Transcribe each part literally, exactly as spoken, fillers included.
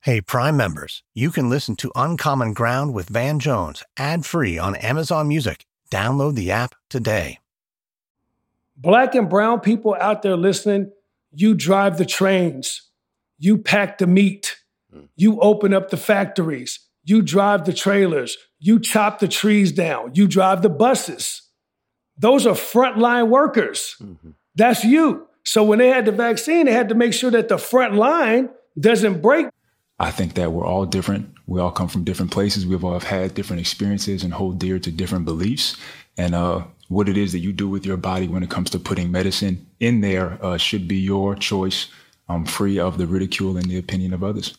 Hey, Prime members, you can listen to Uncommon Ground with Van Jones ad-free on Amazon Music. Download the app today. Black and brown people out there listening, you drive the trains. You pack the meat. You open up the factories. You drive the trailers. You chop the trees down. You drive the buses. Those are frontline workers. Mm-hmm. That's you. So when they had the vaccine, they had to make sure that the front line doesn't break. I think that we're all different. We all come from different places. We've all had different experiences and hold dear to different beliefs. And uh, what it is that you do with your body when it comes to putting medicine in there uh, should be your choice, um, free of the ridicule and the opinion of others.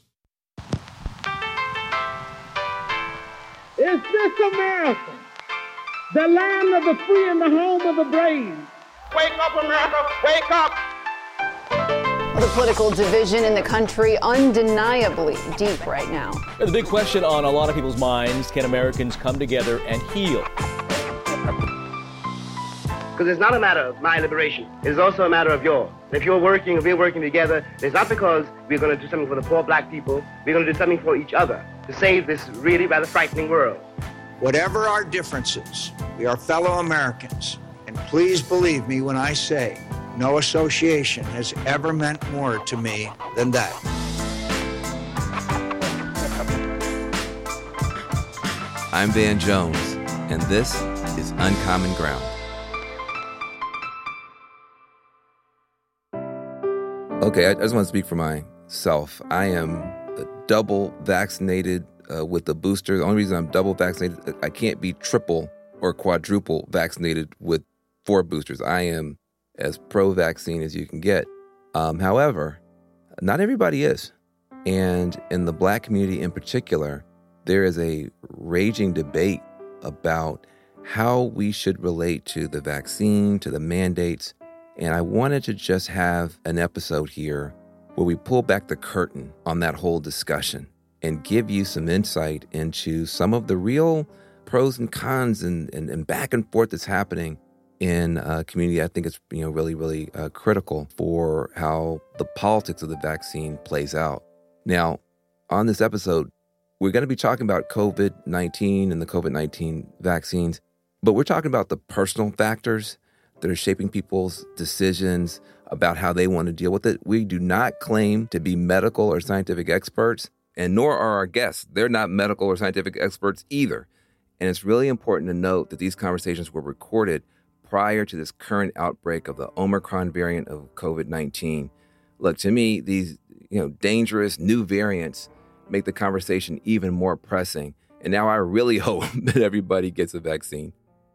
Is this America, the land of the free and the home of the brave? Wake up, America, wake up! The political division in the country undeniably deep right now. The big question on a lot of people's minds, can Americans come together and heal? Because it's not a matter of my liberation. It's also a matter of yours. If you're working, if we're working together, it's not because we're going to do something for the poor black people. We're going to do something for each other to save this really rather frightening world. Whatever our differences, we are fellow Americans. And please believe me when I say, no association has ever meant more to me than that. I'm Van Jones, and this is Uncommon Ground. Okay, I just want to speak for myself. I am double vaccinated uh, with the booster. The only reason I'm double vaccinated, I can't be triple or quadruple vaccinated with four boosters. I am as pro-vaccine as you can get. Um, however, not everybody is. And in the Black community in particular, there is a raging debate about how we should relate to the vaccine, to the mandates. And I wanted to just have an episode here where we pull back the curtain on that whole discussion and give you some insight into some of the real pros and cons and, and, and back and forth that's happening in a community. I think it's, you know, really, really uh, critical for how the politics of the vaccine plays out. Now, on this episode, we're going to be talking about covid nineteen and the covid nineteen vaccines, but we're talking about the personal factors that are shaping people's decisions about how they want to deal with it. We do not claim to be medical or scientific experts, and nor are our guests. They're not medical or scientific experts either. And it's really important to note that these conversations were recorded prior to this current outbreak of the Omicron variant of covid nineteen. Look, to me, these you know dangerous new variants make the conversation even more pressing. And now I really hope that everybody gets a vaccine.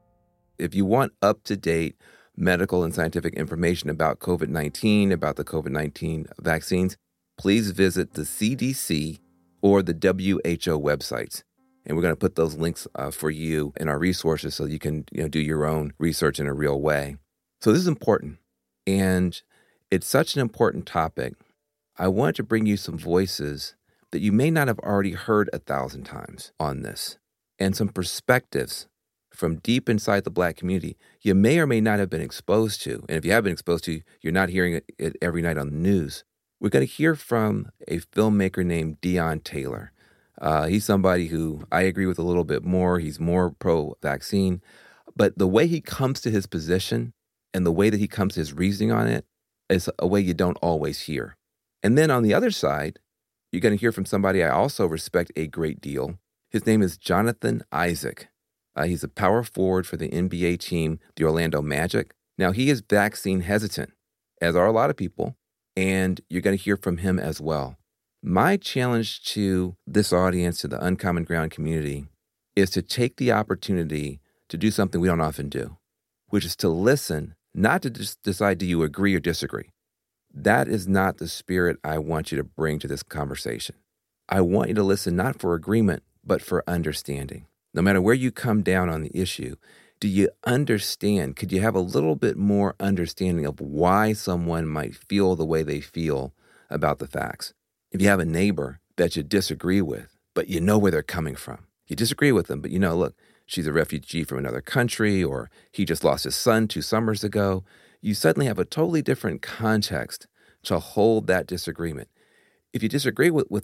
If you want up-to-date medical and scientific information about covid nineteen, about the covid nineteen vaccines, please visit the C D C or the W H O websites. And we're going to put those links uh, for you in our resources so you can you know, do your own research in a real way. So this is important. And it's such an important topic. I wanted to bring you some voices that you may not have already heard a thousand times on this, and some perspectives from deep inside the Black community you may or may not have been exposed to. And if you have been exposed to, you're not hearing it, it every night on the news. We're going to hear from a filmmaker named Deon Taylor. Uh, he's somebody who I agree with a little bit more. He's more pro-vaccine. But the way he comes to his position and the way that he comes to his reasoning on it is a way you don't always hear. And then on the other side, you're going to hear from somebody I also respect a great deal. His name is Jonathan Isaac. Uh, he's a power forward for the N B A team, the Orlando Magic. Now, he is vaccine hesitant, as are a lot of people, and you're going to hear from him as well. My challenge to this audience, to the Uncommon Ground community, is to take the opportunity to do something we don't often do, which is to listen, not to just decide do you agree or disagree. That is not the spirit I want you to bring to this conversation. I want you to listen not for agreement, but for understanding. No matter where you come down on the issue, do you understand? Could you have a little bit more understanding of why someone might feel the way they feel about the facts? If you have a neighbor that you disagree with, but you know where they're coming from, you disagree with them, but you know, look, she's a refugee from another country, or he just lost his son two summers ago, you suddenly have a totally different context to hold that disagreement. If you disagree with, with them,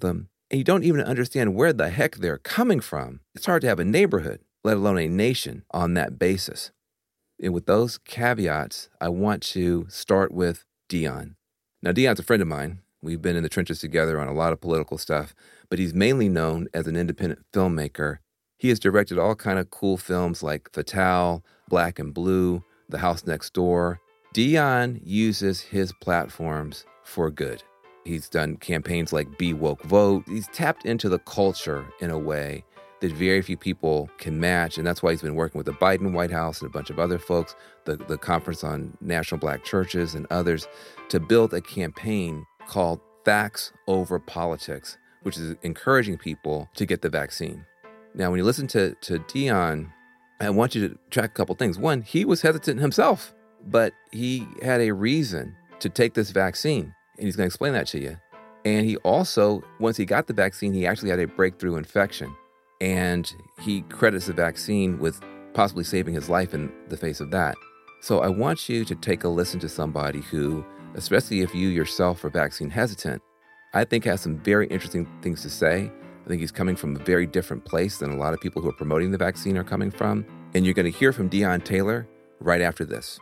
and you don't even understand where the heck they're coming from, it's hard to have a neighborhood, let alone a nation, on that basis. And with those caveats, I want to start with Dion. Now, Dion's a friend of mine. We've been in the trenches together on a lot of political stuff, but he's mainly known as an independent filmmaker. He has directed all kind of cool films like Fatale, Black and Blue, The House Next Door. Dion uses his platforms for good. He's done campaigns like Be Woke Vote. He's tapped into the culture in a way that very few people can match, and that's why he's been working with the Biden White House and a bunch of other folks, the, the Conference on National Black Churches and others, to build a campaign called Facts Over Politics, which is encouraging people to get the vaccine. Now, when you listen to, to Dion, I want you to track a couple things. One, he was hesitant himself, but he had a reason to take this vaccine, and he's going to explain that to you. And he also, once he got the vaccine, he actually had a breakthrough infection, and he credits the vaccine with possibly saving his life in the face of that. So I want you to take a listen to somebody who, especially if you yourself are vaccine hesitant, I think has some very interesting things to say. I think he's coming from a very different place than a lot of people who are promoting the vaccine are coming from. And you're going to hear from Dion Taylor right after this.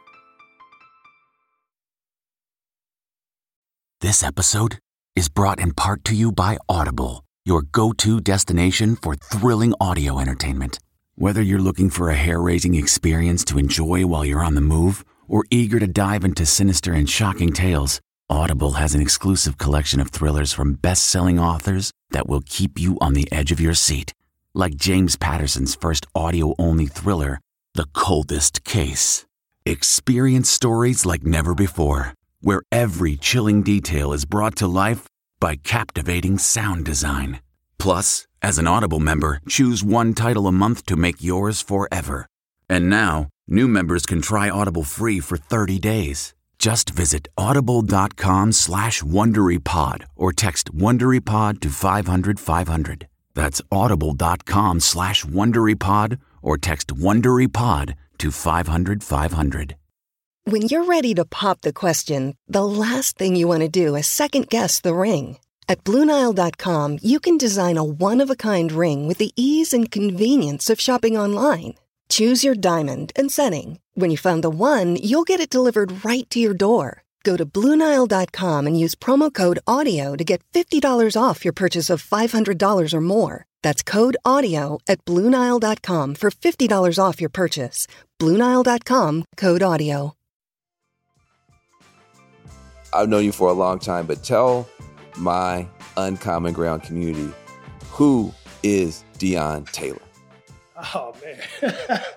This episode is brought in part to you by Audible, your go-to destination for thrilling audio entertainment. Whether you're looking for a hair-raising experience to enjoy while you're on the move or eager to dive into sinister and shocking tales, Audible has an exclusive collection of thrillers from best-selling authors that will keep you on the edge of your seat. Like James Patterson's first audio-only thriller, The Coldest Case. Experience stories like never before, where every chilling detail is brought to life by captivating sound design. Plus, as an Audible member, choose one title a month to make yours forever. And now, new members can try Audible free for thirty days. Just visit audible.com slash WonderyPod or text WonderyPod to five hundred five hundred. That's audible.com slash WonderyPod or text WonderyPod to five hundred five hundred. When you're ready to pop the question, the last thing you want to do is second-guess the ring. At Blue Nile dot com, you can design a one-of-a-kind ring with the ease and convenience of shopping online. Choose your diamond and setting. When you find the one, you'll get it delivered right to your door. Go to Blue Nile dot com and use promo code AUDIO to get fifty dollars off your purchase of five hundred dollars or more. That's code AUDIO at Blue Nile dot com for fifty dollars off your purchase. Blue Nile dot com, code AUDIO. I've known you for a long time, but tell my Uncommon Ground community, who is Dion Taylor? Oh, man.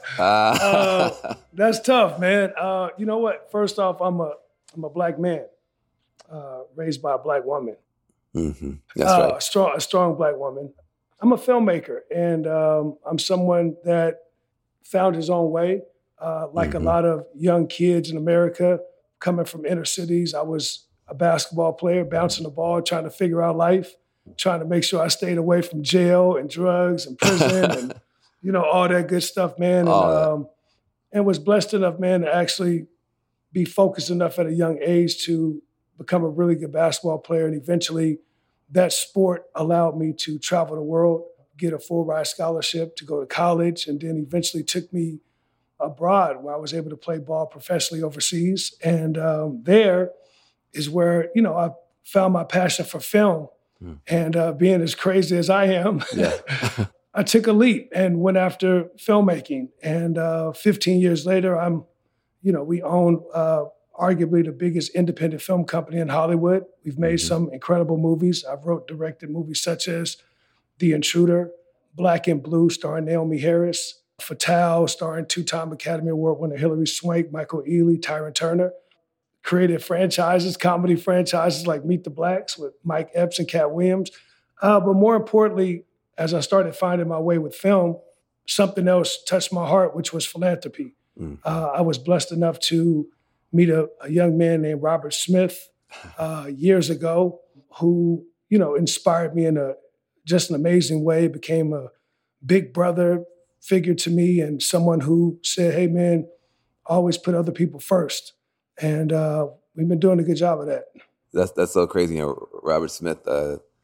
uh, that's tough, man. Uh, you know what? First off, I'm a I'm a black man uh, raised by a black woman. Mm-hmm. That's uh, right. A strong, a strong black woman. I'm a filmmaker, and um, I'm someone that found his own way. Uh, like mm-hmm. a lot of young kids in America coming from inner cities, I was a basketball player, bouncing the ball, trying to figure out life, trying to make sure I stayed away from jail and drugs and prison and, you know, all that good stuff, man. And, um, and was blessed enough, man, to actually be focused enough at a young age to become a really good basketball player. And eventually that sport allowed me to travel the world, get a full ride scholarship to go to college, and then eventually took me abroad where I was able to play ball professionally overseas. And um, there is where, you know, I found my passion for film. Mm. And uh, being as crazy as I am, yeah. I took a leap and went after filmmaking. And uh, fifteen years later, I'm, you know, we own uh, arguably the biggest independent film company in Hollywood. We've made mm-hmm. some incredible movies. I've wrote, directed movies such as The Intruder, Black and Blue, starring Naomi Harris, Fatale, starring two-time Academy Award winner Hilary Swank, Michael Ealy, Tyron Turner. Created franchises, comedy franchises like Meet the Blacks with Mike Epps and Cat Williams. Uh, but more importantly, as I started finding my way with film, something else touched my heart, which was philanthropy. Mm. Uh, I was blessed enough to meet a, a young man named Robert Smith uh, years ago who, you know, inspired me in a just an amazing way, became a big brother figure to me and someone who said, hey, man, always put other people first. And uh, we've been doing a good job of that. That's that's so crazy. You know, Robert Smith, uh,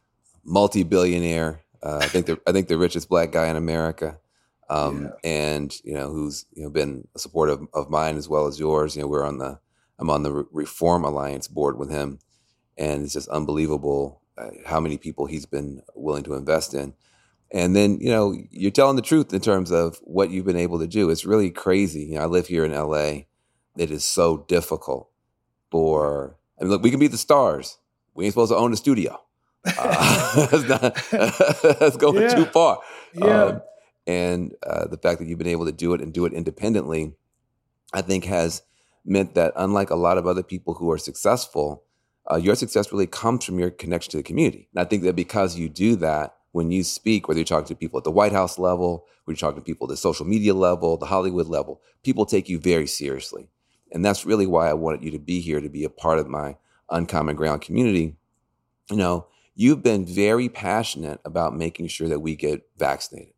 multi-billionaire. Uh, I think the I think the richest black guy in America, um, yeah. and you know who's you know been a supporter of, of mine as well as yours. You know, we're on the I'm on the Re- Reform Alliance board with him, and it's just unbelievable uh, how many people he's been willing to invest in. And then you know you're telling the truth in terms of what you've been able to do. It's really crazy. You know, I live here in L A. It is so difficult for. I mean, look, we can be the stars. We ain't supposed to own the studio. Uh, that's, not, that's going yeah. too far. Yeah. Um, and uh, the fact that you've been able to do it and do it independently, I think has meant that unlike a lot of other people who are successful, uh, your success really comes from your connection to the community. And I think that because you do that, when you speak, whether you're talking to people at the White House level, whether you're talking to people at the social media level, the Hollywood level, people take you very seriously. And that's really why I wanted you to be here, to be a part of my Uncommon Ground community. You know, you've been very passionate about making sure that we get vaccinated.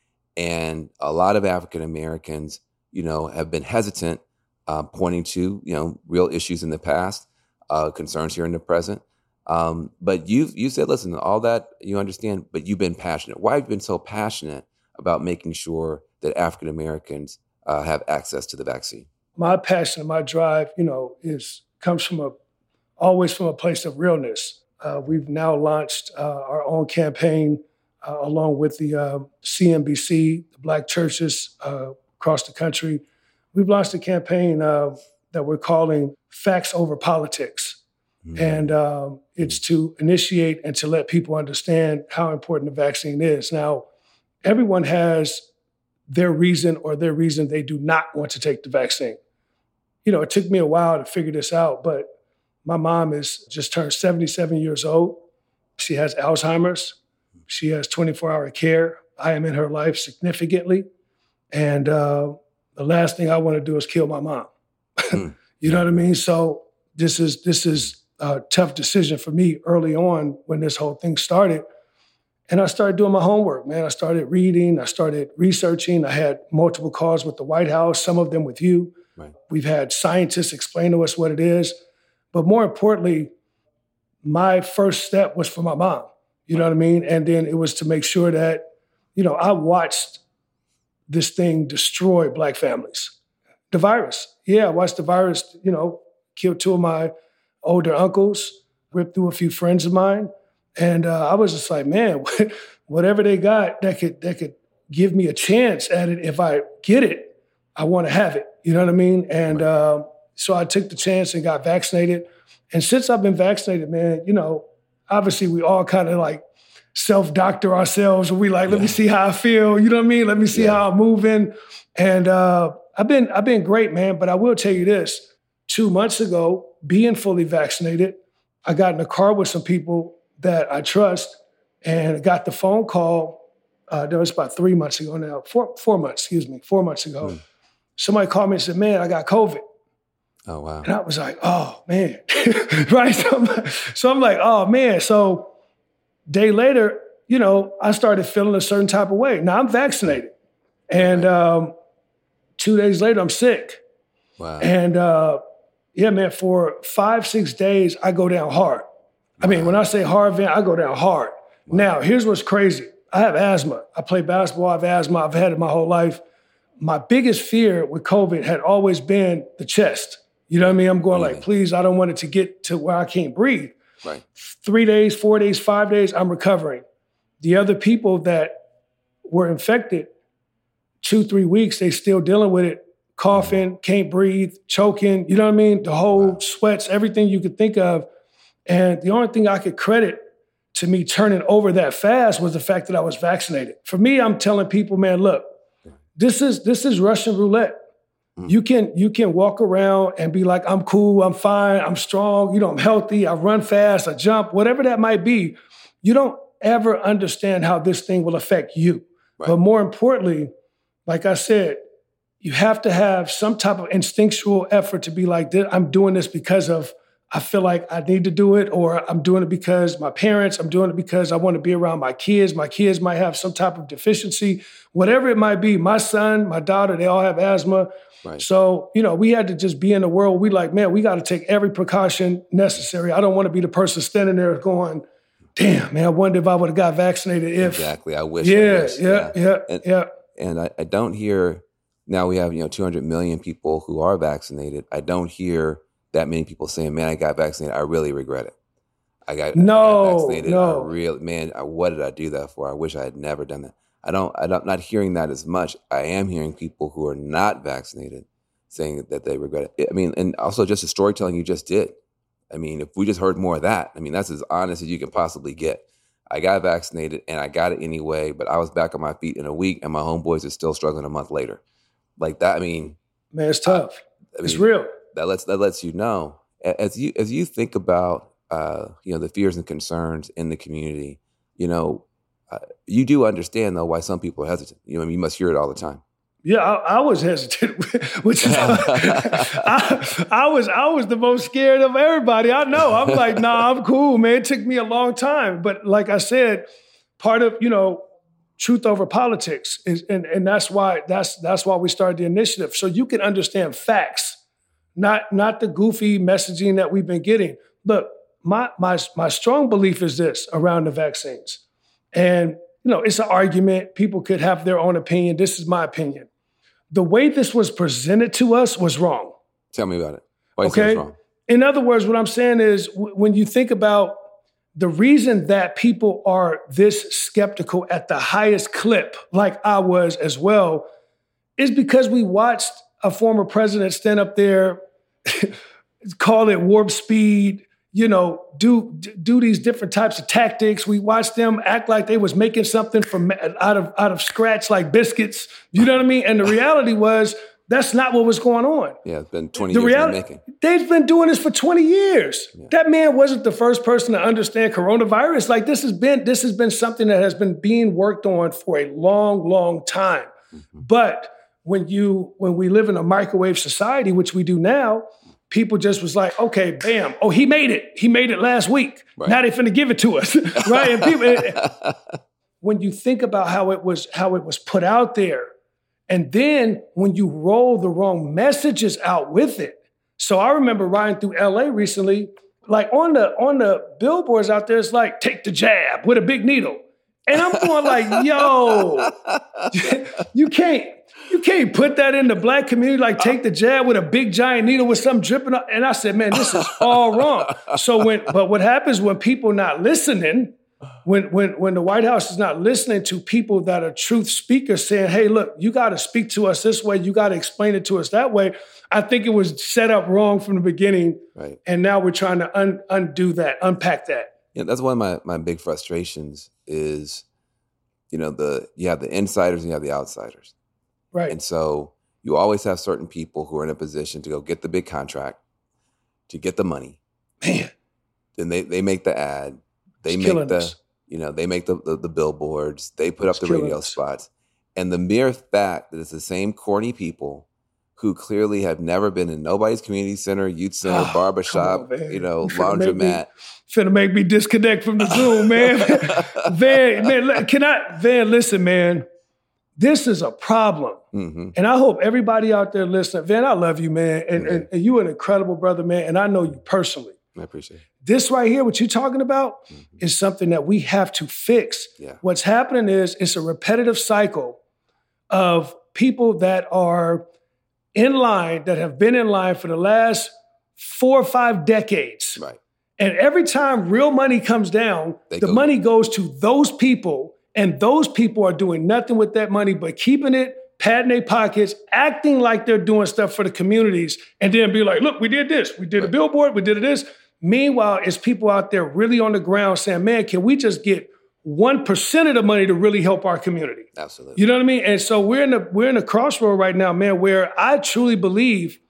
And a lot of African Americans, you know, have been hesitant, uh, pointing to, you know, real issues in the past, uh, concerns here in the present. Um, but you've you said, listen, all that you understand, but you've been passionate. Why have you been so passionate about making sure that African Americans uh, have access to the vaccine? My passion, my drive, you know, is comes from a always from a place of realness. Uh, we've now launched uh, our own campaign uh, along with the uh, C N B C, the Black churches uh, across the country. We've launched a campaign uh, that we're calling Facts Over Politics. Mm-hmm. And um, it's to initiate and to let people understand how important the vaccine is. Now, everyone has their reason or their reason they do not want to take the vaccine. You know, it took me a while to figure this out, but my mom is just turned seventy-seven years old. She has Alzheimer's. She has twenty-four hour care. I am in her life significantly. And uh, the last thing I want to do is kill my mom. Mm. You know what I mean? So this is this is a tough decision for me early on when this whole thing started. And I started doing my homework, man. I started reading. I started researching. I had multiple calls with the White House, some of them with you. Right. We've had scientists explain to us what it is. But more importantly, my first step was for my mom. You know what I mean? And then it was to make sure that, you know, I watched this thing destroy Black families. The virus. Yeah, I watched the virus, you know, kill two of my older uncles, ripped through a few friends of mine. And uh, I was just like, man, whatever they got that could that could give me a chance at it, if I get it, I want to have it. You know what I mean? And uh, so I took the chance and got vaccinated. And since I've been vaccinated, man, you know, obviously we all kind of like self-doctor ourselves. We like, let yeah. me see how I feel. You know what I mean? Let me see yeah. how I'm moving. And uh, I've been I've been great, man. But I will tell you this: two months ago, being fully vaccinated, I got in a car with some people that I trust, and got the phone call. Uh, that was about three months ago now, four four months, excuse me, four months ago. Mm. Somebody called me and said, "Man, I got COVID." Oh wow! And I was like, "Oh man," right? So I'm, like, so I'm like, "Oh man." So day later, you know, I started feeling a certain type of way. Now I'm vaccinated, and um, two days later, I'm sick. Wow! And uh, yeah, man, for five six days, I go down hard. I mean, when I say hard, Van, I go down hard. Wow. Now, here's what's crazy. I have asthma. I play basketball. I have asthma. I've had it my whole life. My biggest fear with COVID had always been the chest. You know what I mean? I'm going like, please, I don't want it to get to where I can't breathe. Right. Three days, four days, five days, I'm recovering. The other people that were infected, two, three weeks, they still dealing with it, coughing, mm. can't breathe, choking. You know what I mean? The whole wow. sweats, everything you could think of. And the only thing I could credit to me turning over that fast was the fact that I was vaccinated. For me, I'm telling people, man, look, this is this is Russian roulette. Mm. You can you can walk around and be like, I'm cool, I'm fine, I'm strong, you know, I'm healthy, I run fast, I jump, whatever that might be. You don't ever understand how this thing will affect you. Right. But more importantly, like I said, you have to have some type of instinctual effort to be like, I'm doing this because of I feel like I need to do it, or I'm doing it because my parents, I'm doing it because I want to be around my kids. My kids might have some type of deficiency, whatever it might be. My son, my daughter, they all have asthma. Right. So, you know, we had to just be in the world. We like, man, we got to take every precaution necessary. I don't want to be the person standing there going, damn, man, I wonder if I would have got vaccinated if. Exactly. I wish. Yeah, I wish. yeah, yeah, yeah. And, yeah. and I, I don't hear, now we have, you know, two hundred million people who are vaccinated. I don't hear that many people saying, man, I got vaccinated. I really regret it. I got, no, I got vaccinated. No. I really, man, I, what did I do that for? I wish I had never done that. I don't, I'm not hearing that as much. I am hearing people who are not vaccinated saying that they regret it. I mean, and also just the storytelling you just did. I mean, if we just heard more of that, I mean, that's as honest as you can possibly get. I got vaccinated and I got it anyway, but I was back on my feet in a week and my homeboys are still struggling a month later. Like that, I mean. Man, it's tough. I, I it's mean, real. That lets, that lets you know. As you, as you think about, uh, you know, the fears and concerns in the community, you know, uh, you do understand though why some people are hesitant. You know, I mean, you must hear it all the time. Yeah, I, I was hesitant, which is I, I was I was the most scared of everybody. I know. I'm like, nah, I'm cool, man. It took me a long time, but like I said, part of you know, truth over politics is, and and that's why that's that's why we started the initiative, so you can understand facts, not not the goofy messaging that we've been getting. Look, my my my strong belief is this around the vaccines, and. You know, it's an argument. People could have their own opinion. This is my opinion. The way this was presented to us was wrong. Tell me about it. Why okay? is it wrong? In other words, what I'm saying is w- when you think about the reason that people are this skeptical at the highest clip, like I was as well, is because we watched a former president stand up there, call it warp speed, you know, do do these different types of tactics. We watched them act like they was making something from out of out of scratch, like biscuits. You know what I mean? And the reality was that's not what was going on. Yeah, it's been twenty the years reality, in the making. They've been doing this for twenty years. Yeah. That man wasn't the first person to understand coronavirus. Like this has been this has been something that has been being worked on for a long, long time. Mm-hmm. But when you when we live in a microwave society, which we do now. People just was like, okay, bam. Oh, he made it. He made it last week. Right. Now they finna give it to us, right? And people, when you think about how it was, how it was put out there, and then when you roll the wrong messages out with it. So I remember riding through L A recently, like on the on the billboards out there, it's like take the jab with a big needle, and I'm going like, yo, you can't. You can't put that in the black community, like take the jab with a big giant needle with something dripping up. And I said, man, this is all wrong. So when, but what happens when people not listening, when when when the White House is not listening to people that are truth speakers saying, hey, look, you got to speak to us this way. You got to explain it to us that way. I think it was set up wrong from the beginning. Right. And now we're trying to un, undo that, unpack that. Yeah, that's one of my, my big frustrations is, you know, the you have the insiders and you have the outsiders. Right. And so you always have certain people who are in a position to go get the big contract, to get the money. Man. Then they, they make the ad. They It's make killing the, us. you know, they make the, the, the billboards. They put It's up the killing radio us. spots. And the mere fact that it's the same corny people who clearly have never been in nobody's community center, youth center, Oh, barbershop, come on, man. you know, You finna make me- laundromat. Finna make me disconnect from the Zoom, man. Van, man, can I, Van, listen, man. This is a problem. Mm-hmm. And I hope everybody out there listening, Van, I love you, man. And, Mm-hmm. and, and you're an incredible brother, man. And I know you personally. I appreciate it. This right here, what you're talking about, Mm-hmm. is something that we have to fix. Yeah. What's happening is it's a repetitive cycle of people that are in line, that have been in line for the last four or five decades. Right. And every time real money comes down, They the go- money goes to those people, and those people are doing nothing with that money but keeping it, patting their pockets, acting like they're doing stuff for the communities, and then be like, look, we did this. We did a billboard. We did this. Meanwhile, it's people out there really on the ground saying, man, can we just get one percent of the money to really help our community? Absolutely. You know what I mean? And so we're in a, we're in a crossroad right now, man, where I truly believe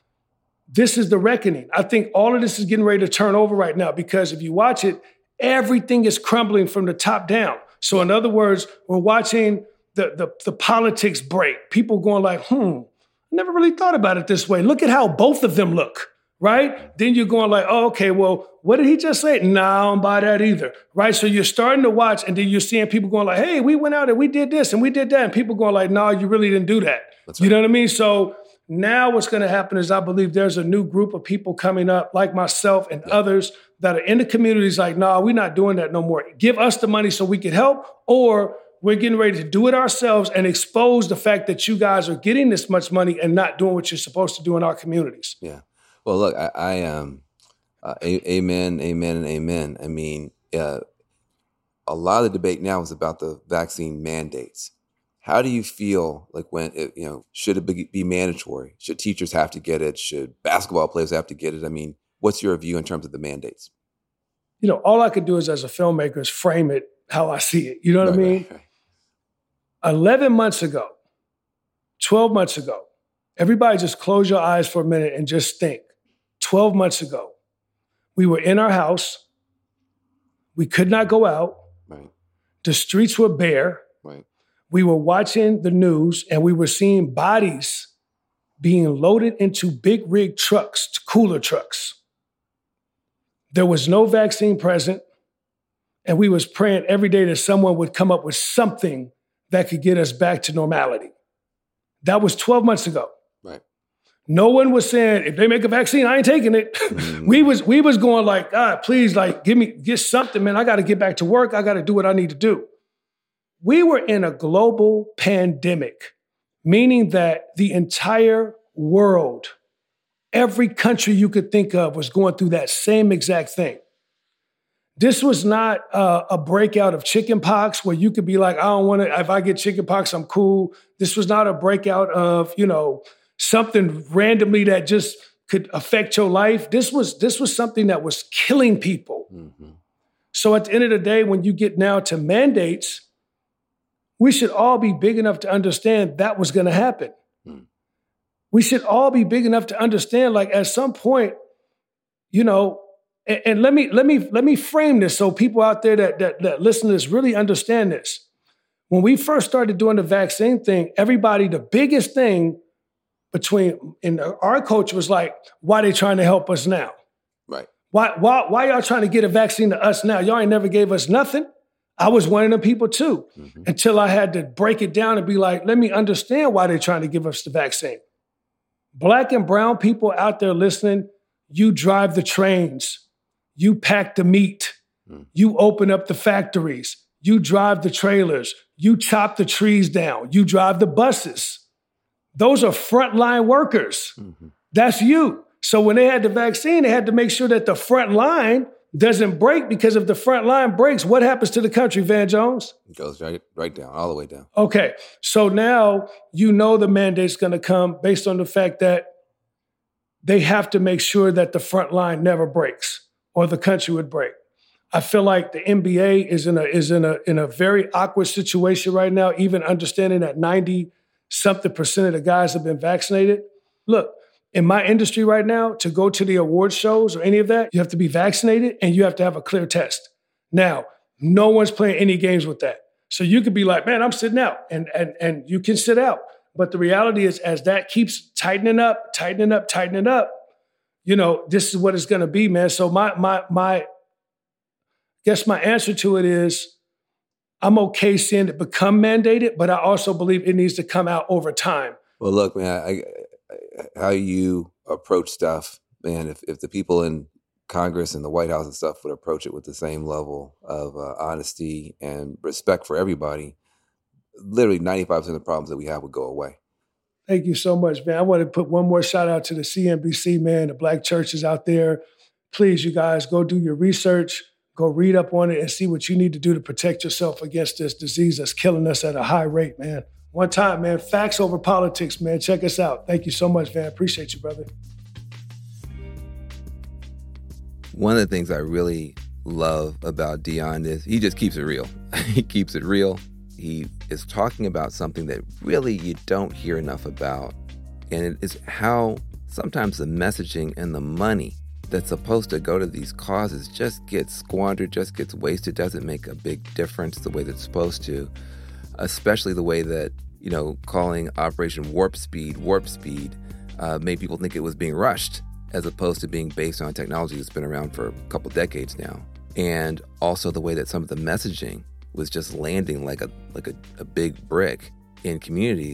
this is the reckoning. I think all of this is getting ready to turn over right now because if you watch it, everything is crumbling from the top down. So in other words, we're watching the, the, the politics break. People going like, hmm, I never really thought about it this way. Look at how both of them look, right? Then you're going like, oh, okay, well, what did he just say? Nah, I don't buy that either, right? So you're starting to watch and then you're seeing people going like, hey, we went out and we did this and we did that. And people going like, no, you really didn't do that. That's You right. know what I mean? So Now what's going to happen is I believe there's a new group of people coming up like myself and yeah. others that are in the communities like, nah, we're not doing that no more. Give us the money so we can help, or we're getting ready to do it ourselves and expose the fact that you guys are getting this much money and not doing what you're supposed to do in our communities. Yeah. Well, look, I, I um, uh, a- amen, amen, and amen. I mean, uh, a lot of the debate now is about the vaccine mandates. How do you feel like when, it, you know, should it be, be mandatory? Should teachers have to get it? Should basketball players have to get it? I mean, what's your view in terms of the mandates? You know, all I could do is as a filmmaker is frame it how I see it. You know what right, I mean? Right, right. eleven months ago, twelve months ago, everybody just close your eyes for a minute and just think. twelve months ago, we were in our house. We could not go out. Right. The streets were bare. Right. We were watching the news and we were seeing bodies being loaded into big rig trucks, cooler trucks. There was no vaccine present, and we was praying every day that someone would come up with something that could get us back to normality. That was twelve months ago. Right. No one was saying, if they make a vaccine, I ain't taking it. Mm-hmm. we was we was going like, God, please, like, give me, get something, man. I got to get back to work. I got to do what I need to do. We were in a global pandemic, meaning that the entire world, every country you could think of was going through that same exact thing. This was not uh, a breakout of chickenpox where you could be like, I don't want to, if I get chickenpox, I'm cool. This was not a breakout of, you know, something randomly that just could affect your life. This was, this was something that was killing people. Mm-hmm. So at the end of the day, when you get now to mandates, we should all be big enough to understand that was going to happen. Mm. We should all be big enough to understand, like, at some point, you know, and, and let me let me let me frame this so people out there that, that that listen to this really understand this. When we first started doing the vaccine thing, everybody, the biggest thing between in our culture was like, why they trying to help us now? Right. Why why why y'all trying to get a vaccine to us now? Y'all ain't never gave us nothing. I was one of them people too, mm-hmm. until I had to break it down and be like, let me understand why they're trying to give us the vaccine. Black and brown people out there listening, you drive the trains, you pack the meat, mm. you open up the factories, you drive the trailers, you chop the trees down, you drive the buses. Those are frontline workers. Mm-hmm. That's you. So when they had the vaccine, they had to make sure that the front line doesn't break, because if the front line breaks, what happens to the country, Van Jones? It goes right, right down, all the way down. Okay, so now you know the mandate's going to come based on the fact that they have to make sure that the front line never breaks, or the country would break. I feel like the N B A is in a is in a in a very awkward situation right now, even understanding that ninety something percent of the guys have been vaccinated. Look. In my industry right now, to go to the award shows or any of that, you have to be vaccinated and you have to have a clear test. Now, no one's playing any games with that. So you could be like, man, I'm sitting out, and, and, and you can sit out. But the reality is, as that keeps tightening up, tightening up, tightening up, you know, this is what it's going to be, man. So my, my, my, I guess my answer to it is, I'm okay seeing it become mandated, but I also believe it needs to come out over time. Well, look, man, I, I how you approach stuff, man, if, if the people in Congress and the White House and stuff would approach it with the same level of uh, honesty and respect for everybody, literally ninety-five percent of the problems that we have would go away. Thank you so much, man. I want to put one more shout out to the C N B C, man, the black churches out there. Please, you guys, go do your research, go read up on it and see what you need to do to protect yourself against this disease that's killing us at a high rate, man. One time, man, facts over politics, man. Check us out. Thank you so much, man. Appreciate you, brother. One of the things I really love about Deion is he just keeps it real. He keeps it real. He is talking about something that really you don't hear enough about. And it is how sometimes the messaging and the money that's supposed to go to these causes just gets squandered, just gets wasted, doesn't make a big difference the way that it's supposed to. Especially the way that, you know, calling Operation Warp Speed, Warp Speed, uh, made people think it was being rushed, as opposed to being based on technology that's been around for a couple decades now. And also the way that some of the messaging was just landing like a like a, a big brick in communities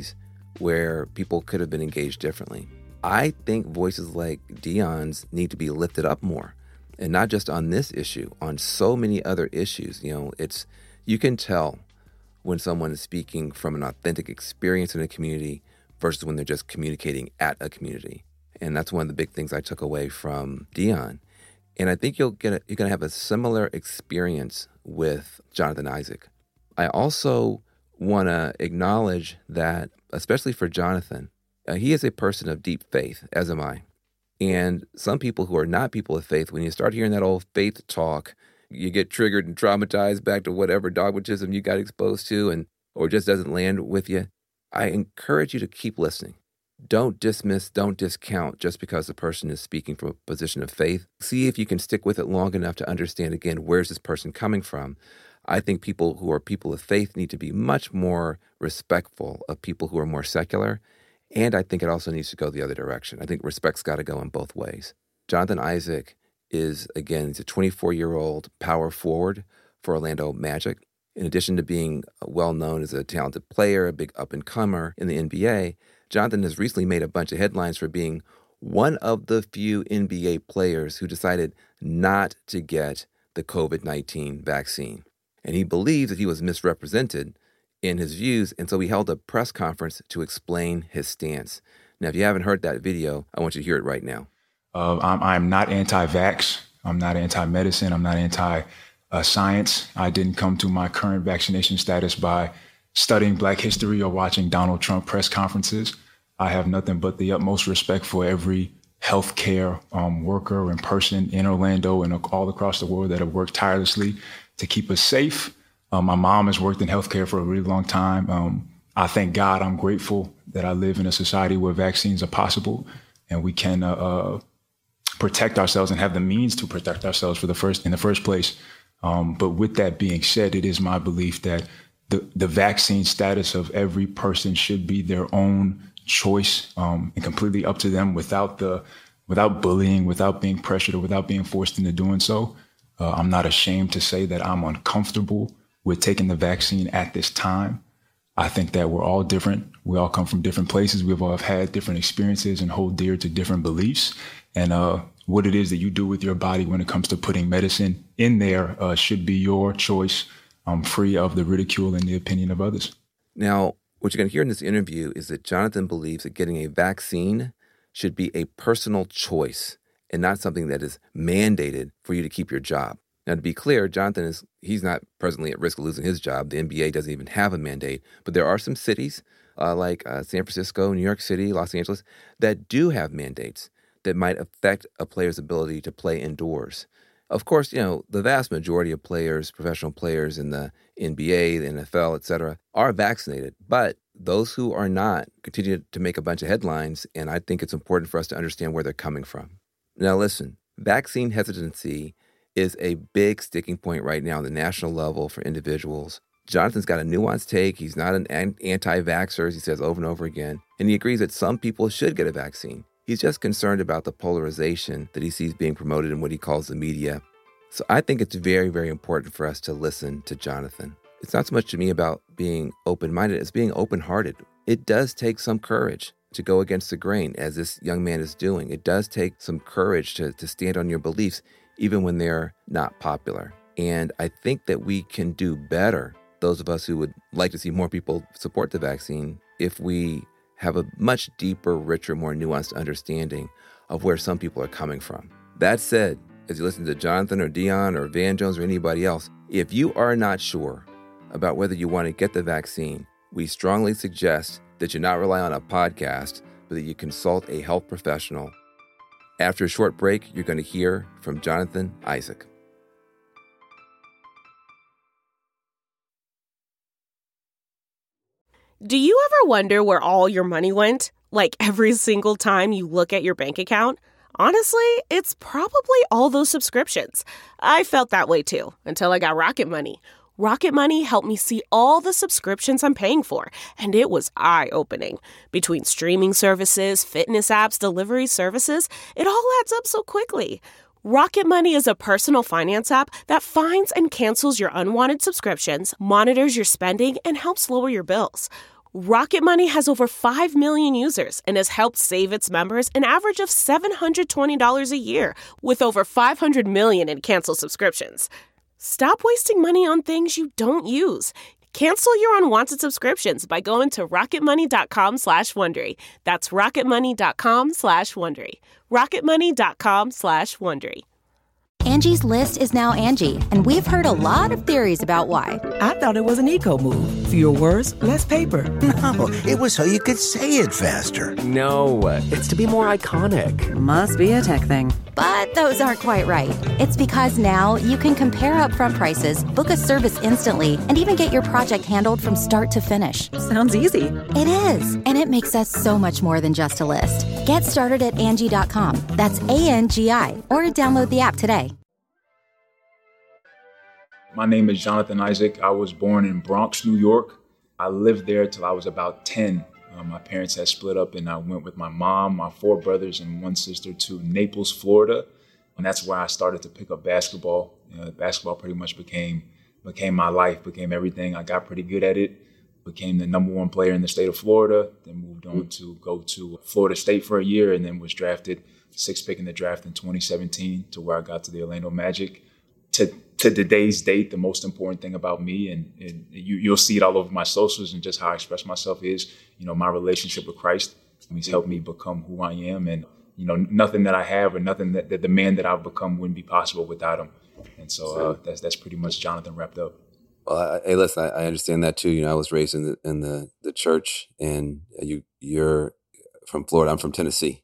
where people could have been engaged differently. I think voices like Deion's need to be lifted up more, and not just on this issue, on so many other issues. You know, it's you can tell when someone is speaking from an authentic experience in a community versus when they're just communicating at a community. And that's one of the big things I took away from Deion. And I think you'll get a, you're going to have a similar experience with Jonathan Isaac. I also want to acknowledge that, especially for Jonathan, uh, he is a person of deep faith, as am I. And some people who are not people of faith, when you start hearing that old faith talk, you get triggered and traumatized back to whatever dogmatism you got exposed to, and or just doesn't land with you. I encourage you to keep listening. Don't dismiss, don't discount just because the person is speaking from a position of faith. See if you can stick with it long enough to understand, again, where's this person coming from. I think people who are people of faith need to be much more respectful of people who are more secular. And I think it also needs to go the other direction. I think respect's got to go in both ways. Jonathan Isaac is, again, he's a twenty-four-year-old power forward for Orlando Magic. In addition to being well known as a talented player, a big up-and-comer in the N B A, Jonathan has recently made a bunch of headlines for being one of the few N B A players who decided not to get the covid nineteen vaccine. And he believes that he was misrepresented in his views, and so he held a press conference to explain his stance. Now, if you haven't heard that video, I want you to hear it right now. Uh, I'm, I'm not anti-vax. I'm not anti-medicine. I'm not anti-science. I didn't come to my current vaccination status by studying Black history or watching Donald Trump press conferences. I have nothing but the utmost respect for every healthcare um, worker and person in Orlando and all across the world that have worked tirelessly to keep us safe. Um, my mom has worked in healthcare for a really long time. Um, I thank God, I'm grateful that I live in a society where vaccines are possible and we can uh, uh, protect ourselves and have the means to protect ourselves for the first in the first place. Um, but with that being said, it is my belief that the, the vaccine status of every person should be their own choice um, and completely up to them without the without bullying, without being pressured or without being forced into doing so. Uh, I'm not ashamed to say that I'm uncomfortable with taking the vaccine at this time. I think that we're all different. We all come from different places. We've all had different experiences and hold dear to different beliefs. And uh, what it is that you do with your body when it comes to putting medicine in there uh, should be your choice, um, free of the ridicule and the opinion of others. Now, what you're going to hear in this interview is that Jonathan believes that getting a vaccine should be a personal choice and not something that is mandated for you to keep your job. Now, to be clear, Jonathan is he's not presently at risk of losing his job. The N B A doesn't even have a mandate. But there are some cities uh, like uh, San Francisco, New York City, Los Angeles that do have mandates that might affect a player's ability to play indoors. Of course, you know, the vast majority of players, professional players in the N B A, the N F L, et cetera, are vaccinated. But those who are not continue to make a bunch of headlines, and I think it's important for us to understand where they're coming from. Now, listen, vaccine hesitancy is a big sticking point right now on the national level for individuals. Jonathan's got a nuanced take. He's not an anti-vaxxer, as he says over and over again. And he agrees that some people should get a vaccine. He's just concerned about the polarization that he sees being promoted in what he calls the media. So I think it's very, very important for us to listen to Jonathan. It's not so much to me about being open-minded as being open-hearted. It does take some courage to go against the grain, as this young man is doing. It does take some courage to, to stand on your beliefs, even when they're not popular. And I think that we can do better, those of us who would like to see more people support the vaccine, if we have a much deeper, richer, more nuanced understanding of where some people are coming from. That said, as you listen to Jonathan or Deion or Van Jones or anybody else, if you are not sure about whether you want to get the vaccine, we strongly suggest that you not rely on a podcast, but that you consult a health professional. After a short break, you're going to hear from Jonathan Isaac. Do you ever wonder where all your money went? Like every single time you look at your bank account? Honestly, it's probably all those subscriptions. I felt that way too, until I got Rocket Money. Rocket Money helped me see all the subscriptions I'm paying for, and it was eye-opening. Between streaming services, fitness apps, delivery services, it all adds up so quickly. Rocket Money is a personal finance app that finds and cancels your unwanted subscriptions, monitors your spending, and helps lower your bills. Rocket Money has over five million users and has helped save its members an average of seven hundred twenty dollars a year, with over five hundred million in canceled subscriptions. Stop wasting money on things you don't use. Cancel your unwanted subscriptions by going to rocketmoney.com slash Wondery. That's rocketmoney.com slash Wondery. rocketmoney.com slash Wondery. Angie's List is now Angie, and we've heard a lot of theories about why. I thought it was an eco move. Fewer words, less paper. No, it was so you could say it faster. No, it's to be more iconic. Must be a tech thing. But those aren't quite right. It's because now you can compare upfront prices, book a service instantly, and even get your project handled from start to finish. Sounds easy. It is, and it makes us so much more than just a list. Get started at Angie dot com. That's A N G I, or download the app today. My name is Jonathan Isaac. I was born in Bronx, New York. I lived there till I was about ten. Uh, my parents had split up, and I went with my mom, my four brothers, and one sister to Naples, Florida. And that's where I started to pick up basketball. You know, basketball pretty much became became my life, became everything. I got pretty good at it, became the number one player in the state of Florida, then moved on to go to Florida State for a year, and then was drafted sixth pick in the draft in twenty seventeen to where I got to the Orlando Magic. To, to today's date, the most important thing about me, and, and you, you'll see it all over my socials and just how I express myself, is, you know, my relationship with Christ. He's helped me become who I am, and, you know, nothing that I have or nothing that, that the man that I've become wouldn't be possible without him. And so uh, that's that's pretty much Jonathan wrapped up. Well, I, hey, listen, I, I understand that too. You know, I was raised in the in the, the church, and you you're from Florida. I'm from Tennessee.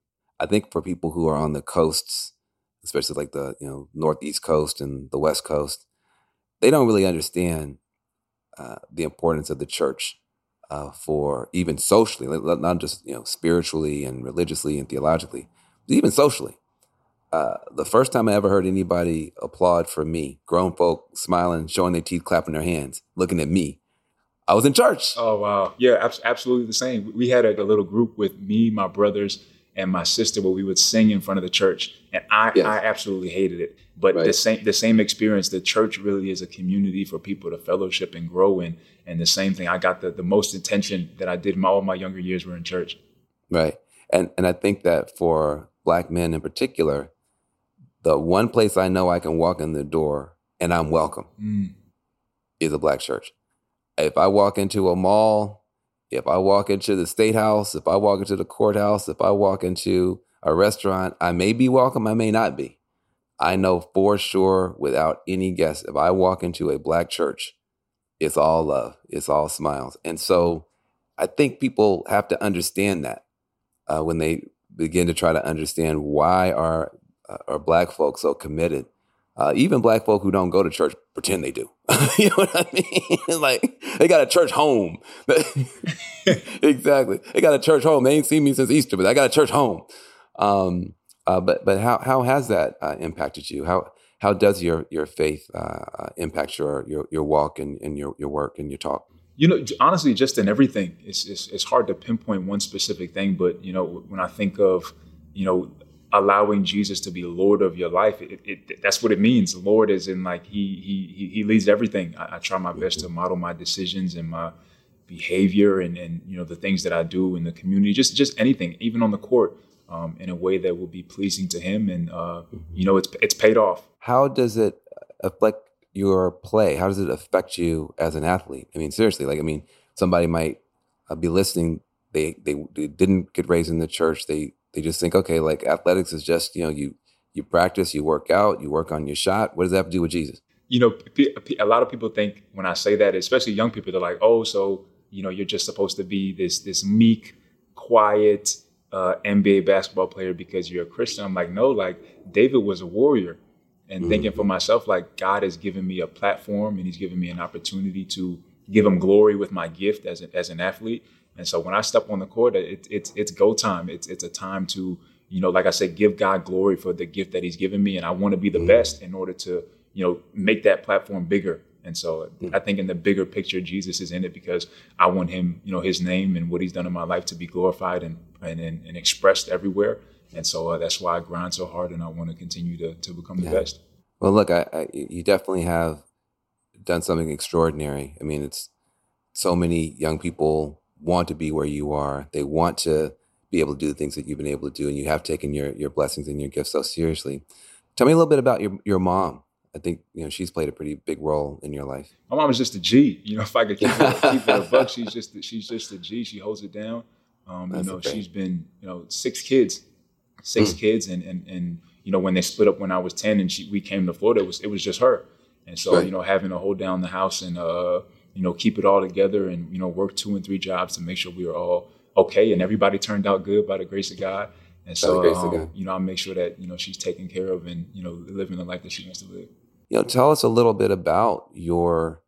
I think for people who are on the coasts, especially like the, you know, Northeast coast and the West Coast, they don't really understand uh, the importance of the church uh, for even socially, not just, you know, spiritually and religiously and theologically, but even socially. Uh, the first time I ever heard anybody applaud for me, grown folk smiling, showing their teeth, clapping their hands, looking at me, I was in church. Oh, wow. Yeah, ab- absolutely the same. We had a, a little group with me, my brothers, and my sister, where we would sing in front of the church. And I, yes. I absolutely hated it. But right. the same the same experience, the church really is a community for people to fellowship and grow in. And the same thing, I got the, the most attention that I did in my, all my younger years were in church. Right. And and I think that for Black men in particular, the one place I know I can walk in the door and I'm welcome mm. is a Black church. If I walk into a mall, if I walk into the State House, if I walk into the courthouse, if I walk into a restaurant, I may be welcome, I may not be. I know for sure, without any guess, if I walk into a Black church, it's all love, it's all smiles. And so I think people have to understand that uh, when they begin to try to understand why are, uh, are Black folks so committed. Uh, even Black folk who don't go to church pretend they do. You know what I mean? Like, they got a church home. Exactly. They got a church home. They ain't seen me since Easter, but I got a church home. Um, uh, but but how how has that uh, impacted you? How how does your your faith uh, impact your your your walk and, and your your work and your talk? You know, honestly, just in everything. It's, it's it's hard to pinpoint one specific thing, but you know, when I think of, you know, allowing Jesus to be Lord of your life, it, it, that's what it means. Lord is in like he he he leads everything. I, I try my best to model my decisions and my behavior and and you know the things that I do in the community, just just anything, even on the court, um, in a way that will be pleasing to Him. And uh, you know, it's it's paid off. How does it affect your play? How does it affect you as an athlete? I mean, seriously, like I mean, somebody might uh, be listening. They, they they didn't get raised in the church. They They just think, okay, like athletics is just, you know, you you practice, you work out, you work on your shot. What does that have to do with Jesus? You know, a lot of people think when I say that, especially young people, they're like, oh, so, you know, you're just supposed to be this this meek, quiet uh, N B A basketball player because you're a Christian. I'm like, no, like David was a warrior. And mm-hmm. thinking for myself, like God has given me a platform and He's given me an opportunity to give Him glory with my gift as a, as an athlete. And so when I step on the court, it, it's it's go time. It's it's a time to, you know, like I said, give God glory for the gift that He's given me. And I want to be the mm-hmm. best in order to, you know, make that platform bigger. And so mm-hmm. I think in the bigger picture, Jesus is in it because I want Him, you know, His name and what He's done in my life to be glorified and and, and expressed everywhere. And so uh, that's why I grind so hard and I want to continue to, to become yeah. the best. Well, look, I, I, you definitely have done something extraordinary. I mean, it's so many young people want to be where you are. They want to be able to do the things that you've been able to do, and you have taken your your blessings and your gifts so seriously. Tell me a little bit about your your mom. I think, you know, she's played a pretty big role in your life. My mom is just a G. You know, if I could keep it, keep it a buck, she's just she's just a G. She holds it down. Um, you know, she's been, you know, six kids, six mm. kids, and and and you know, when they split up when I was ten and she we came to Florida, it was it was just her. And so, right. you know, having to hold down the house and uh, you know, keep it all together and, you know, work two and three jobs to make sure we were all okay, and everybody turned out good by the grace of God. And so, um, you know, I make sure that, you know, she's taken care of and, you know, living the life that she wants to live. You know, tell us a little bit about your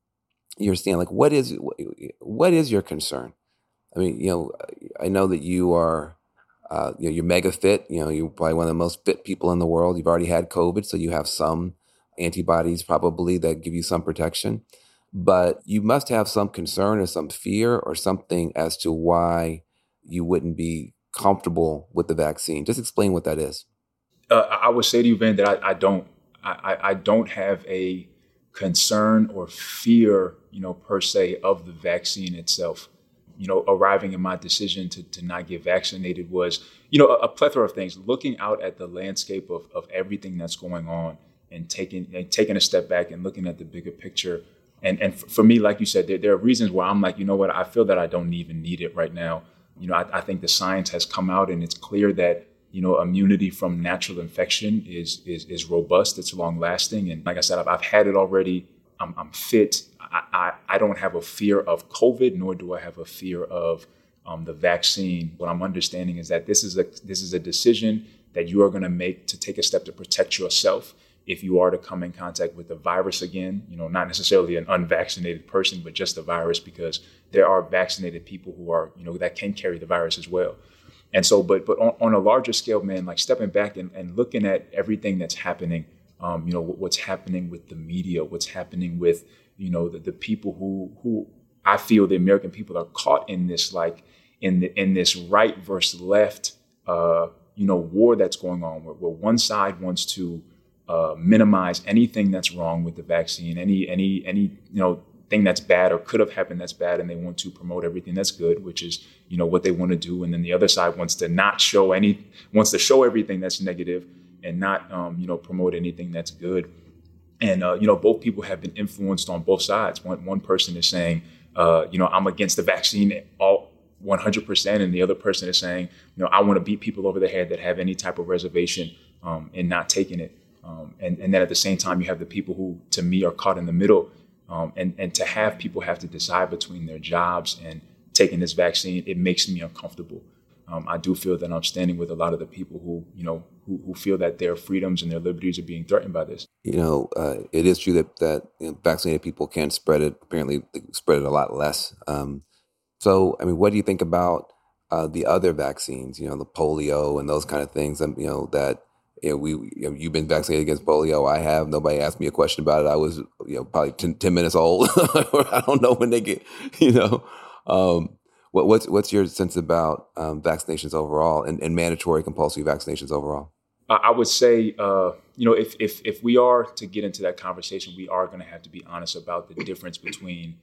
your stand. Like, what is what is your concern? I mean, you know, I know that you are, uh, you know, you're mega fit. You know, you're probably one of the most fit people in the world. You've already had COVID, so you have some antibodies probably that give you some protection. But you must have some concern or some fear or something as to why you wouldn't be comfortable with the vaccine. Just explain what that is. Uh, I would say to you, Van, that I, I don't. I, I don't have a concern or fear, you know, per se, of the vaccine itself. You know, arriving in my decision to, to not get vaccinated was, you know, a, a plethora of things. Looking out at the landscape of, of everything that's going on and taking and taking a step back and looking at the bigger picture. And and for me, like you said, there, there are reasons where I'm like, you know what, I feel that I don't even need it right now. You know, I, I think the science has come out and it's clear that, you know, immunity from natural infection is is is robust. It's long lasting. And like I said, I've, I've had it already. I'm, I'm fit. I, I, I don't have a fear of COVID, nor do I have a fear of um, the vaccine. What I'm understanding is that this is a this is a decision that you are going to make to take a step to protect yourself if you are to come in contact with the virus again. You know, not necessarily an unvaccinated person, but just the virus, because there are vaccinated people who are, you know, that can carry the virus as well. And so, but but on, on a larger scale, man, like stepping back and, and looking at everything that's happening, um, you know, what's happening with the media, what's happening with, you know, the, the people who who I feel the American people are caught in this, like in the, in this right versus left, uh, you know, war that's going on, where, where one side wants to uh, minimize anything that's wrong with the vaccine, any any any you know. thing that's bad or could have happened that's bad, and they want to promote everything that's good, which is, you know, what they want to do. And then the other side wants to not show any, wants to show everything that's negative and not, um, you know, promote anything that's good. And, uh, you know, both people have been influenced on both sides. One one person is saying, uh, you know, I'm against the vaccine all one hundred percent. And the other person is saying, you know, I want to beat people over the head that have any type of reservation um, in not taking it. Um, and, and then at the same time, you have the people who, to me, are caught in the middle. Um, and, and to have people have to decide between their jobs and taking this vaccine, it makes me uncomfortable. Um, I do feel that I'm standing with a lot of the people who, you know, who, who feel that their freedoms and their liberties are being threatened by this. You know, uh, it is true that, that you know, vaccinated people can spread it. Apparently, they spread it a lot less. Um, so, I mean, what do you think about uh, the other vaccines, you know, the polio and those kind of things, um, you know, that You know, we, you know, you've been vaccinated against polio. I have. Nobody asked me a question about it. I was, you know, probably ten, ten minutes old. I don't know when they get, you know. Um, what, what's what's your sense about um, vaccinations overall and, and mandatory compulsory vaccinations overall? I would say, uh, you know, if if if we are to get into that conversation, we are going to have to be honest about the difference between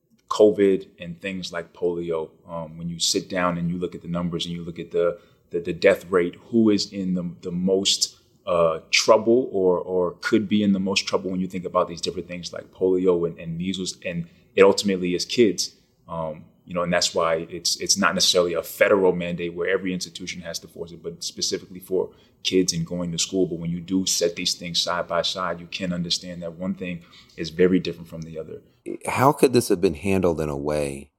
COVID and things like polio. Um, when you sit down and you look at the numbers and you look at the The, the death rate, who is in the, the most uh, trouble or or could be in the most trouble when you think about these different things like polio and, and measles, and it ultimately is kids. Um, you know, and that's why it's it's not necessarily a federal mandate where every institution has to force it, but specifically for kids and going to school. But when you do set these things side by side, you can understand that one thing is very different from the other. How could this have been handled in a way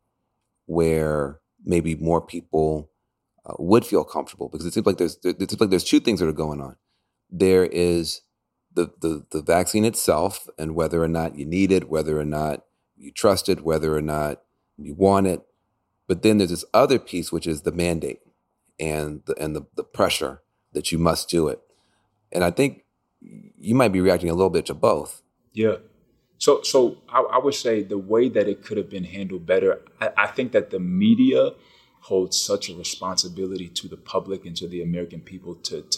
where maybe more people Uh, would feel comfortable? Because it seems like there's it seems like there's two things that are going on. There is the, the the vaccine itself and whether or not you need it, whether or not you trust it, whether or not you want it. But then there's this other piece, which is the mandate and the, and the, the pressure that you must do it. And I think you might be reacting a little bit to both. Yeah. So so I, I would say the way that it could have been handled better, I, I think that the media holds such a responsibility to the public and to the American people to to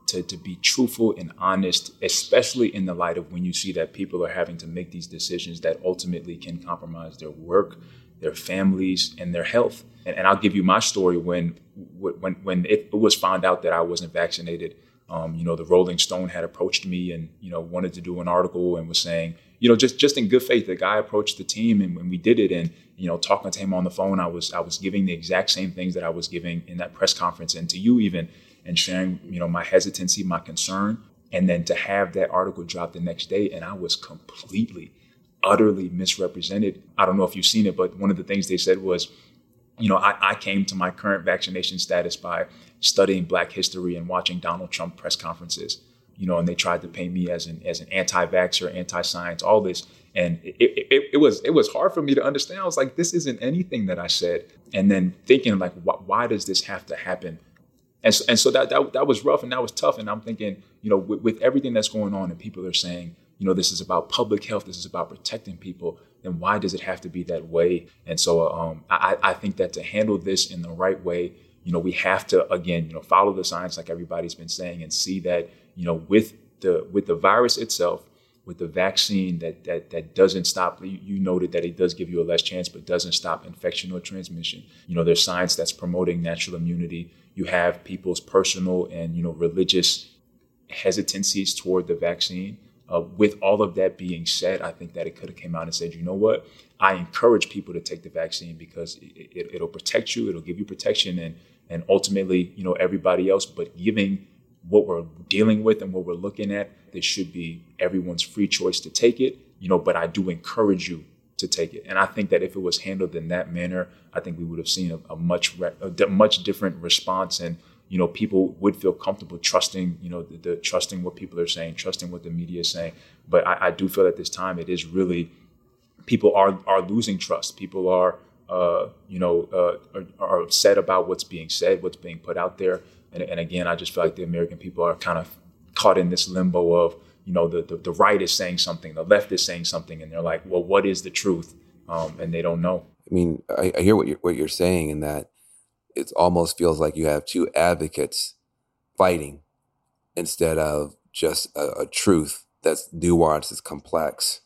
to, to be truthful and honest, especially in the light of when you see that people are having to make these decisions that ultimately can compromise their work, their families, and their health. And, and I'll give you my story. When when when it was found out that I wasn't vaccinated, um, you know, the Rolling Stone had approached me and, you know, wanted to do an article and was saying, you know, just just in good faith, the guy approached the team and when we did it and, you know, talking to him on the phone, I was I was giving the exact same things that I was giving in that press conference and to you even, and sharing, you know, my hesitancy, my concern. And then to have that article drop the next day and I was completely, utterly misrepresented. I don't know if you've seen it, but one of the things they said was, you know, I, I came to my current vaccination status by studying Black history and watching Donald Trump press conferences, you know, and they tried to paint me as an as an anti-vaxxer, anti-science, all this. And it, it, it was it was hard for me to understand. I was like, this isn't anything that I said. And then thinking like, why, why does this have to happen? And so, and so that, that that was rough and that was tough. And I'm thinking, you know, with, with everything that's going on and people are saying, you know, this is about public health, this is about protecting people, then why does it have to be that way? And so um, I, I think that to handle this in the right way, you know, we have to, again, you know, follow the science like everybody's been saying and see that, you know, with the with the virus itself, with the vaccine that that that doesn't stop, you, you noted that it does give you a less chance, but doesn't stop infection or transmission. You know, there's science that's promoting natural immunity. You have people's personal and, you know, religious hesitancies toward the vaccine. Uh, with all of that being said, I think that it could have came out and said, you know what, I encourage people to take the vaccine because it, it, it'll protect you, it'll give you protection and and ultimately, you know, everybody else. But giving what we're dealing with and what we're looking at, it should be everyone's free choice to take it, you know, but I do encourage you to take it. And I think that if it was handled in that manner, I think we would have seen a, a much a much different response and, you know, people would feel comfortable trusting, you know, the, the trusting what people are saying, trusting what the media is saying. But I, I do feel at this time it is really, people are are losing trust. People are, uh, you know, uh, are, are upset about what's being said, what's being put out there. And, and again, I just feel like the American people are kind of caught in this limbo of, you know, the, the, the right is saying something, the left is saying something, and they're like, well, what is the truth? Um, and they don't know. I mean, I, I hear what you're, what you're saying in that it almost feels like you have two advocates fighting instead of just a, a truth that's nuanced, it's complex,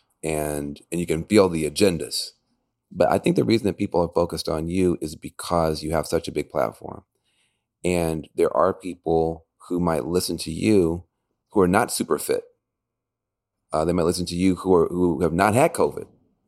and and you can feel the agendas. But I think the reason that people are focused on you is because you have such a big platform. And there are people who might listen to you who are not super fit. Uh, they might listen to you who are who have not had COVID.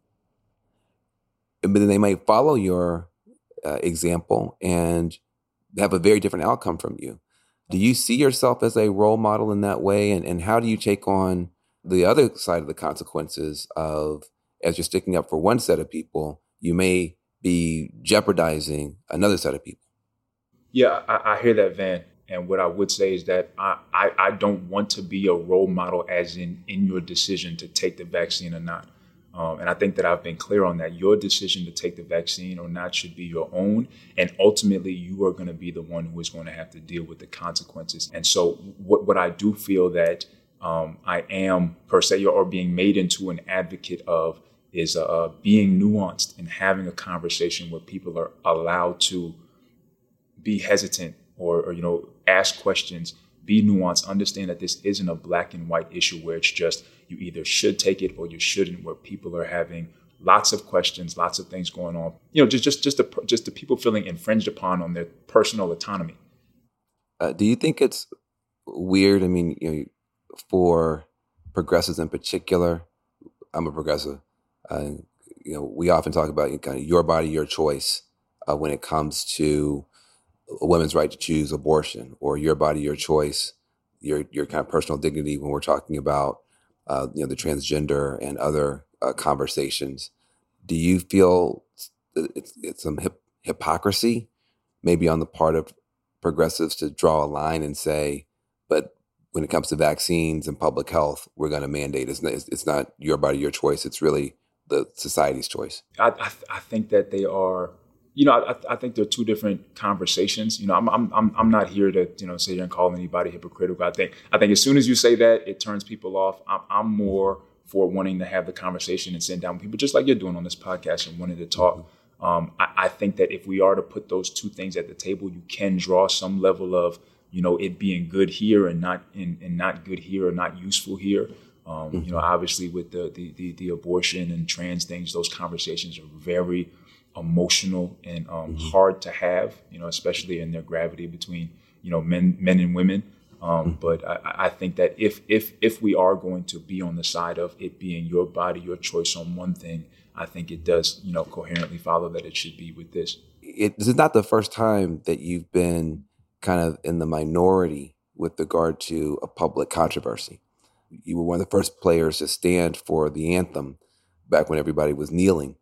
But then they might follow your Uh, example and have a very different outcome from you. Do you see yourself as a role model in that way? And, and how do you take on the other side of the consequences of, as you're sticking up for one set of people, you may be jeopardizing another set of people? Yeah, I, I hear that, Van. And what I would say is that I, I, I don't want to be a role model as in, in your decision to take the vaccine or not. Um, and I think that I've been clear on that. Your decision to take the vaccine or not should be your own. And ultimately, you are going to be the one who is going to have to deal with the consequences. And so what, what I do feel that um, I am, per se, or being made into an advocate of is uh, being nuanced and having a conversation where people are allowed to be hesitant or, or you know, ask questions, be nuanced, understand that this isn't a black and white issue where it's just you either should take it or you shouldn't, where people are having lots of questions, lots of things going on. You know, just just just the, just the people feeling infringed upon on their personal autonomy. Uh, do you think it's weird? I mean, you know, for progressives in particular, I'm a progressive. Uh, you know, we often talk about kind of your body, your choice uh, when it comes to a woman's right to choose abortion, or your body, your choice, your your kind of personal dignity when we're talking about uh, you know, the transgender and other uh, conversations. Do you feel it's, it's some hip, hypocrisy maybe on the part of progressives to draw a line and say, but when it comes to vaccines and public health, we're going to mandate. It's not, it's not your body, your choice. It's really the society's choice. I, I, I think that they are, you know, I, I think they're two different conversations. You know, I'm I'm I'm I'm not here to, you know, sit here and call anybody hypocritical. I think I think as soon as you say that, it turns people off. I'm, I'm more for wanting to have the conversation and sit down with people, just like you're doing on this podcast and wanting to talk. Um, I, I think that if we are to put those two things at the table, you can draw some level of, you know, it being good here and not and, and not good here or not useful here. Um, mm-hmm. You know, obviously with the, the the the abortion and trans things, those conversations are very emotional and um, mm-hmm. hard to have. You know, especially in their gravity between you know men men and women. Um, mm-hmm. But I, I think that if if if we are going to be on the side of it being your body, your choice on one thing, I think it does you know coherently follow that it should be with this. It, this is not the first time that you've been kind of in the minority with regard to a public controversy. You were one of the first players to stand for the anthem back when everybody was kneeling.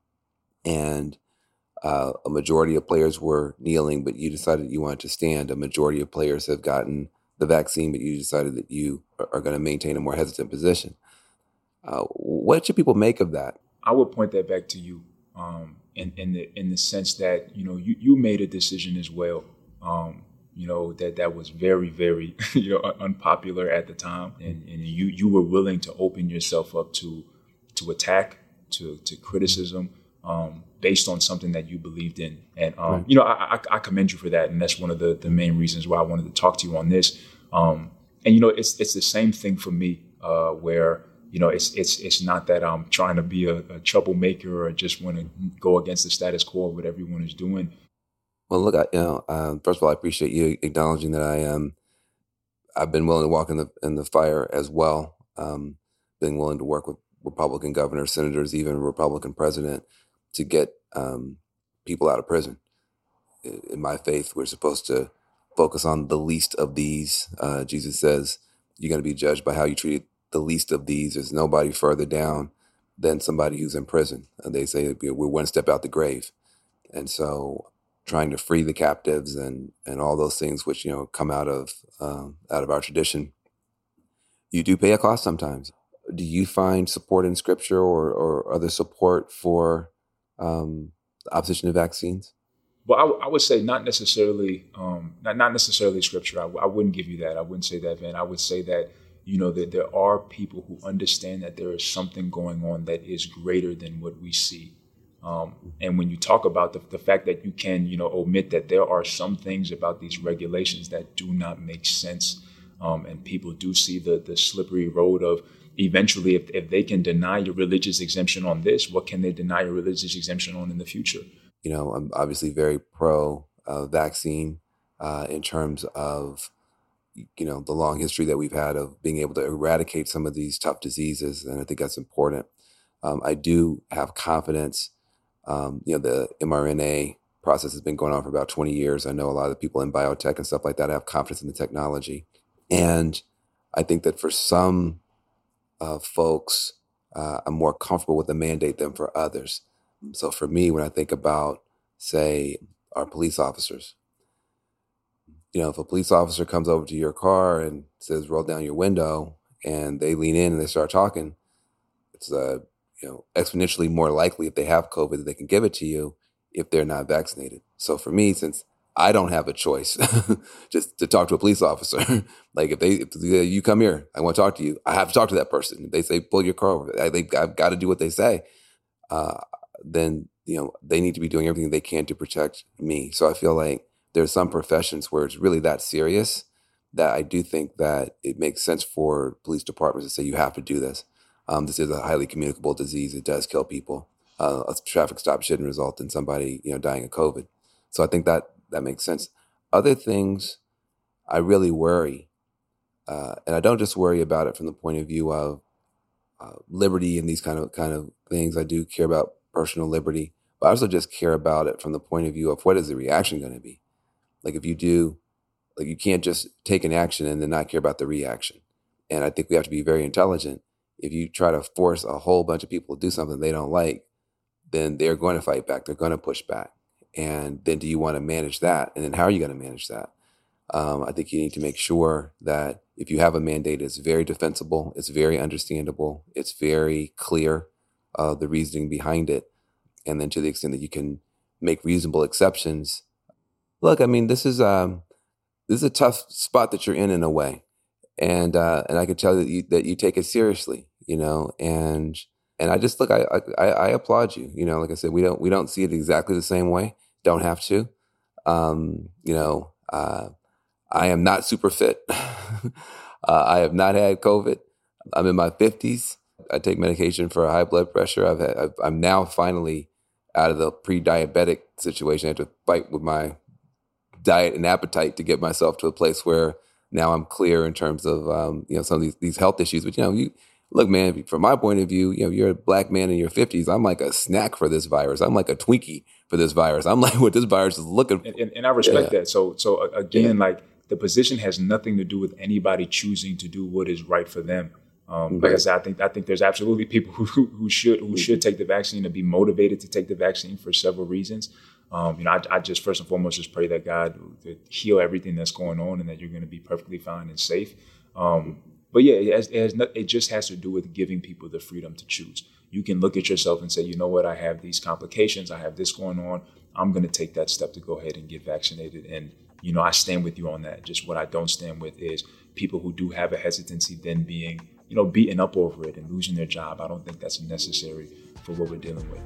And uh, a majority of players were kneeling, but you decided you wanted to stand. A majority of players have gotten the vaccine, but you decided that you are, are going to maintain a more hesitant position. Uh, what should people make of that? I would point that back to you um, in, in, the, in the sense that, you know, you, you made a decision as well. Um, you know, that that was very, very, you know, unpopular at the time. And, and you you were willing to open yourself up to to attack, to to criticism, um, based on something that you believed in. And, um, right. you know, I, I, I commend you for that. And that's one of the, the main reasons why I wanted to talk to you on this. Um, and, you know, it's it's the same thing for me uh, where, you know, it's it's it's not that I'm trying to be a, a troublemaker or just want to go against the status quo of what everyone is doing. Well, look, I, you know, um, first of all, I appreciate you acknowledging that I am. I've been willing to walk in the in the fire as well. Um, being willing to work with Republican governors, senators, even a Republican president, to get um, people out of prison. In my faith, we're supposed to focus on the least of these. Uh, Jesus says you're going to be judged by how you treat the least of these. There's nobody further down than somebody who's in prison. And they say we're one step out the grave, and so. Trying to free the captives and, and all those things which, you know, come out of um, out of our tradition, you do pay a cost sometimes. Do you find support in Scripture or, or other support for um, the opposition to vaccines? Well, I, w- I would say not necessarily, um, not not necessarily Scripture. I, w- I wouldn't give you that. I wouldn't say that, Van. I would say that, you know, that there are people who understand that there is something going on that is greater than what we see. Um, and when you talk about the, the fact that you can, you know, omit that there are some things about these regulations that do not make sense, um, and people do see the the slippery road of eventually, if, if they can deny your religious exemption on this, what can they deny your religious exemption on in the future? You know, I'm obviously very pro uh, vaccine uh, in terms of, you know, the long history that we've had of being able to eradicate some of these tough diseases, and I think that's important. Um, I do have confidence. Um, you know, the mRNA process has been going on for about twenty years. I know a lot of the people in biotech and stuff like that have confidence in the technology. And I think that for some uh, folks, uh, I'm more comfortable with the mandate than for others. So for me, when I think about, say, our police officers, you know, if a police officer comes over to your car and says, roll down your window, and they lean in and they start talking, it's a you know, exponentially more likely if they have COVID that they can give it to you if they're not vaccinated. So for me, since I don't have a choice just to talk to a police officer, like if they, if you come here, I want to talk to you, I have to talk to that person. If they say, pull your car over, I think I've got to do what they say. Uh, then, you know, they need to be doing everything they can to protect me. So I feel like there's some professions where it's really that serious that I do think that it makes sense for police departments to say, you have to do this. Um, this is a highly communicable disease. It does kill people. Uh, a traffic stop shouldn't result in somebody, you know, dying of COVID. So I think that that makes sense. Other things, I really worry, uh, and I don't just worry about it from the point of view of uh, liberty and these kind of kind of things. I do care about personal liberty, but I also just care about it from the point of view of what is the reaction going to be. Like if you do, like you can't just take an action and then not care about the reaction. And I think we have to be very intelligent. If you try to force a whole bunch of people to do something they don't like, then they're going to fight back. They're going to push back. And then do you want to manage that? And then how are you going to manage that? Um, I think you need to make sure that if you have a mandate, it's very defensible, it's very understandable, it's very clear, uh, the reasoning behind it. And then to the extent that you can make reasonable exceptions. Look, I mean, this is um, this is a tough spot that you're in in a way. And uh, and I can tell that you, that you take it seriously, you know, and and I just look, I, I I applaud you, you know. Like I said, we don't we don't see it exactly the same way. Don't have to, um, you know. Uh, I am not super fit. uh, I have not had COVID. I'm in my fifties. I take medication for high blood pressure. I've had, I've, I'm now finally out of the pre-diabetic situation. I had to fight with my diet and appetite to get myself to a place where now I'm clear in terms of um, you know some of these, these health issues. But you know, you look, man, from my point of view, you know, you're a black man in your fifties. I'm like a snack for this virus. I'm like a Twinkie for this virus. I'm like what this virus is looking for. And, and, and I respect yeah. that. So so again, yeah. like the position has nothing to do with anybody choosing to do what is right for them. Um, Right. Like I said, I think I think there's absolutely people who who should who should take the vaccine and be motivated to take the vaccine for several reasons. Um, you know, I, I just first and foremost just pray that God would heal everything that's going on and that you're going to be perfectly fine and safe. Um, but yeah, it, has, it, has not, it just has to do with giving people the freedom to choose. You can look at yourself and say, you know what, I have these complications, I have this going on. I'm going to take that step to go ahead and get vaccinated. And you know, I stand with you on that. Just what I don't stand with is people who do have a hesitancy then being, you know, beaten up over it and losing their job. I don't think that's necessary for what we're dealing with.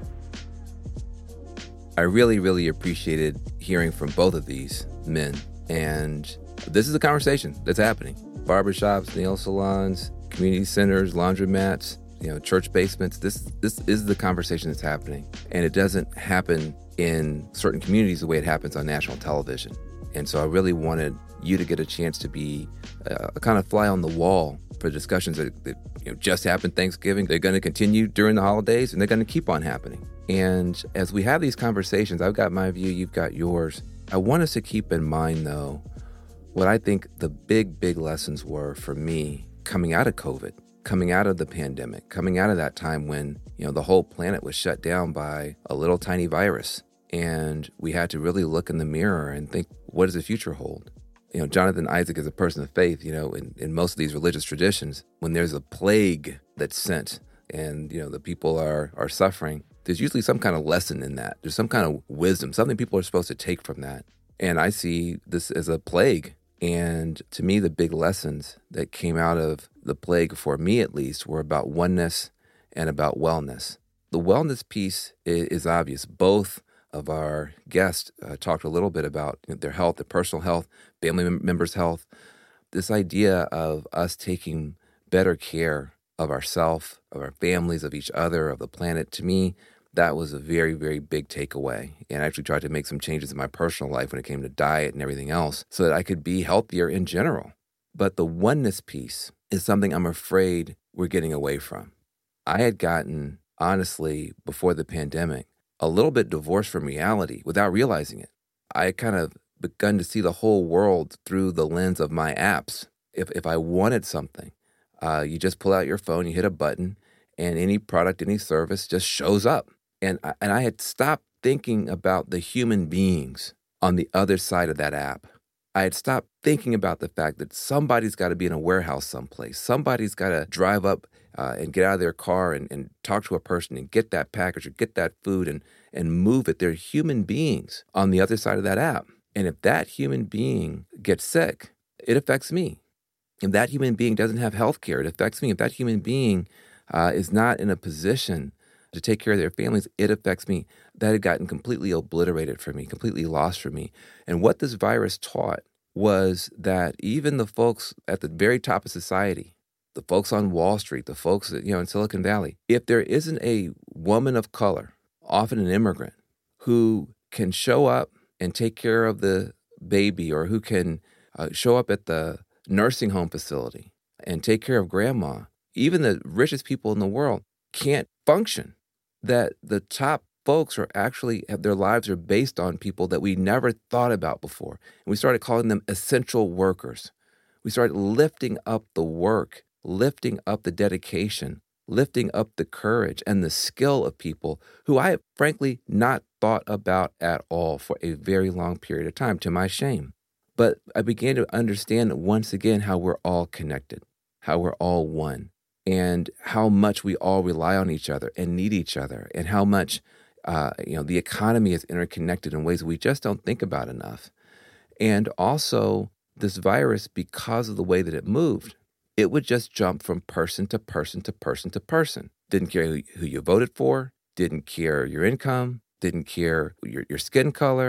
I really, really appreciated hearing from both of these men. And this is a conversation that's happening. Barbershops, nail salons, community centers, laundromats, you know, church basements. This this is the conversation that's happening. And it doesn't happen in certain communities the way it happens on national television. And so I really wanted you to get a chance to be a, a kind of fly on the wall for discussions that, that you know, just happened Thanksgiving. They're going to continue during the holidays, and they're going to keep on happening. And as we have these conversations, I've got my view, you've got yours. I want us to keep in mind, though, what I think the big, big lessons were for me coming out of COVID, coming out of the pandemic, coming out of that time when, you know, the whole planet was shut down by a little tiny virus. And we had to really look in the mirror and think, what does the future hold? You know, Jonathan Isaac is a person of faith. You know, in, in most of these religious traditions, when there's a plague that's sent and, you know, the people are are suffering, there's usually some kind of lesson in that. There's some kind of wisdom, something people are supposed to take from that. And I see this as a plague. And to me, the big lessons that came out of the plague, for me at least, were about oneness and about wellness. The wellness piece is, is obvious. Both of our guests uh, talked a little bit about you know, their health, their personal health, family mem- members' health. This idea of us taking better care of ourselves, of our families, of each other, of the planet, to me, that was a very, very big takeaway. And I actually tried to make some changes in my personal life when it came to diet and everything else so that I could be healthier in general. But the oneness piece is something I'm afraid we're getting away from. I had gotten, honestly, before the pandemic, a little bit divorced from reality without realizing it. I had kind of begun to see the whole world through the lens of my apps. If if I wanted something, uh, you just pull out your phone, you hit a button, and any product, any service just shows up. And I, and I had stopped thinking about the human beings on the other side of that app. I had stopped thinking about the fact that somebody's got to be in a warehouse someplace. Somebody's got to drive up uh, and get out of their car and, and talk to a person and get that package or get that food and, and move it. They're human beings on the other side of that app. And if that human being gets sick, it affects me. If that human being doesn't have health care, it affects me. If that human being uh, is not in a position to take care of their families, it affects me. That had gotten completely obliterated for me, completely lost for me. And what this virus taught was that even the folks at the very top of society, the folks on Wall Street, the folks you know in Silicon Valley, if there isn't a woman of color, often an immigrant, who can show up and take care of the baby, or who can uh, show up at the nursing home facility and take care of grandma, even the richest people in the world can't function. That the top folks are actually, have their lives are based on people that we never thought about before. And we started calling them essential workers. We started lifting up the work, lifting up the dedication, lifting up the courage and the skill of people who I have frankly not thought about at all for a very long period of time, to my shame. But I began to understand once again how we're all connected, how we're all one, and how much we all rely on each other and need each other, and how much uh, you know the economy is interconnected in ways we just don't think about enough. And also, this virus, because of the way that it moved, it would just jump from person to person to person to person. Didn't care who, who you voted for, didn't care your income, didn't care your, your skin color,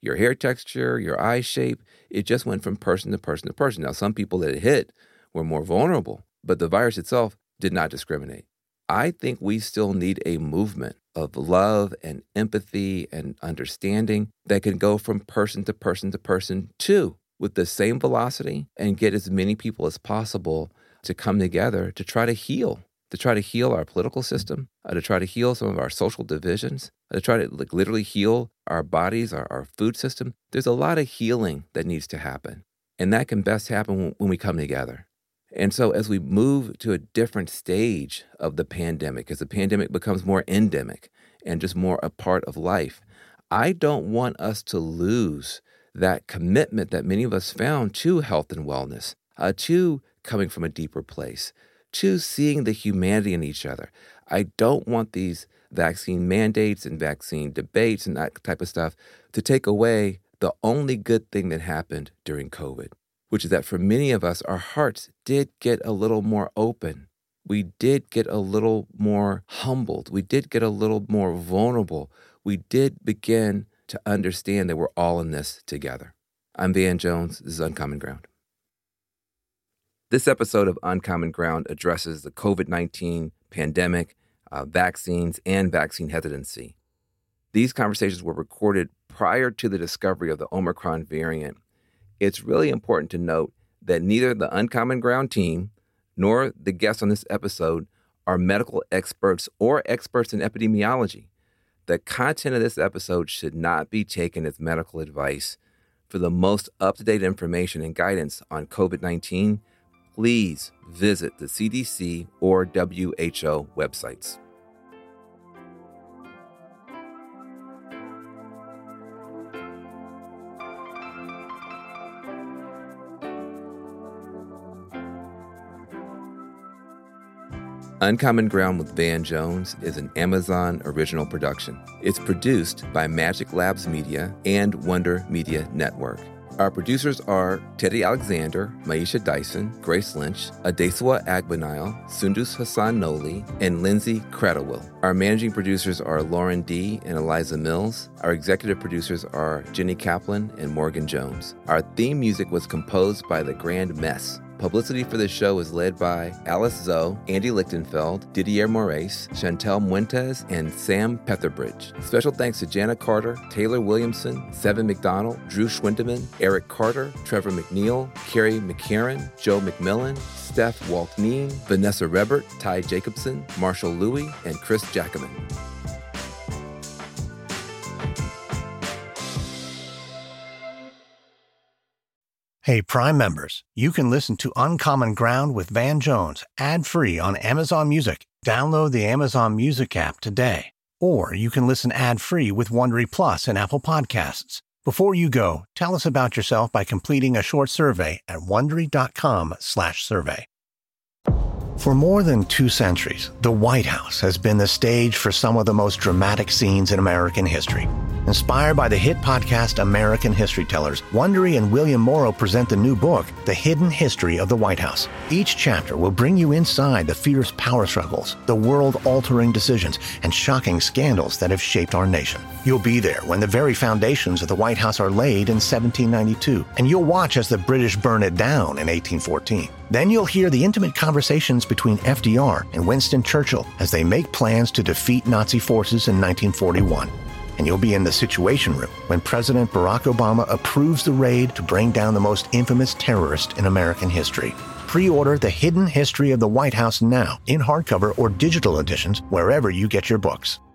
your hair texture, your eye shape. It just went from person to person to person. Now, some people that it hit were more vulnerable, but the virus itself did not discriminate. I think we still need a movement of love and empathy and understanding that can go from person to person to person too, with the same velocity, and get as many people as possible to come together to try to heal, to try to heal our political system, uh, to try to heal some of our social divisions, uh, to try to like, literally heal our bodies, our, our food system. There's a lot of healing that needs to happen, and that can best happen when, when we come together. And so as we move to a different stage of the pandemic, as the pandemic becomes more endemic and just more a part of life, I don't want us to lose that commitment that many of us found to health and wellness, uh, to coming from a deeper place, to seeing the humanity in each other. I don't want these vaccine mandates and vaccine debates and that type of stuff to take away the only good thing that happened during COVID, which is that for many of us, our hearts did get a little more open. We did get a little more humbled. We did get a little more vulnerable. We did begin to understand that we're all in this together. I'm Van Jones. This is Uncommon Ground. This episode of Uncommon Ground addresses the COVID nineteen pandemic, uh, vaccines, and vaccine hesitancy. These conversations were recorded prior to the discovery of the Omicron variant. It's really important to note that neither the Uncommon Ground team nor the guests on this episode are medical experts or experts in epidemiology. The content of this episode should not be taken as medical advice. For the most up-to-date information and guidance on COVID nineteen, please visit the C D C or W H O websites. Uncommon Ground with Van Jones is an Amazon original production. It's produced by Magic Labs Media and Wonder Media Network. Our producers are Teddy Alexander, Maisha Dyson, Grace Lynch, Adeswa Agbanile, Sundus Hassan Noli, and Lindsay Cradlewill. Our managing producers are Lauren D. and Eliza Mills. Our executive producers are Jenny Kaplan and Morgan Jones. Our theme music was composed by The Grand Mess. Publicity for this show is led by Alice Zoe, Andy Lichtenfeld, Didier Moraes, Chantel Muentes, and Sam Petherbridge. Special thanks to Jana Carter, Taylor Williamson, Seven McDonald, Drew Schwindeman, Eric Carter, Trevor McNeil, Carrie McCarran, Joe McMillan, Steph Waltneen, Vanessa Rebert, Ty Jacobson, Marshall Louie, and Chris Jackaman. Hey, Prime members, you can listen to Uncommon Ground with Van Jones ad-free on Amazon Music. Download the Amazon Music app today. Or you can listen ad-free with Wondery Plus and Apple Podcasts. Before you go, tell us about yourself by completing a short survey at Wondery.com slash survey. For more than two centuries, the White House has been the stage for some of the most dramatic scenes in American history. Inspired by the hit podcast American History Tellers, Wondery and William Morrow present the new book, The Hidden History of the White House. Each chapter will bring you inside the fierce power struggles, the world-altering decisions, and shocking scandals that have shaped our nation. You'll be there when the very foundations of the White House are laid in seventeen ninety-two, and you'll watch as the British burn it down in eighteen fourteen. Then you'll hear the intimate conversations between F D R and Winston Churchill as they make plans to defeat Nazi forces in nineteen forty-one. And you'll be in the Situation Room when President Barack Obama approves the raid to bring down the most infamous terrorist in American history. Pre-order The Hidden History of the White House now in hardcover or digital editions wherever you get your books.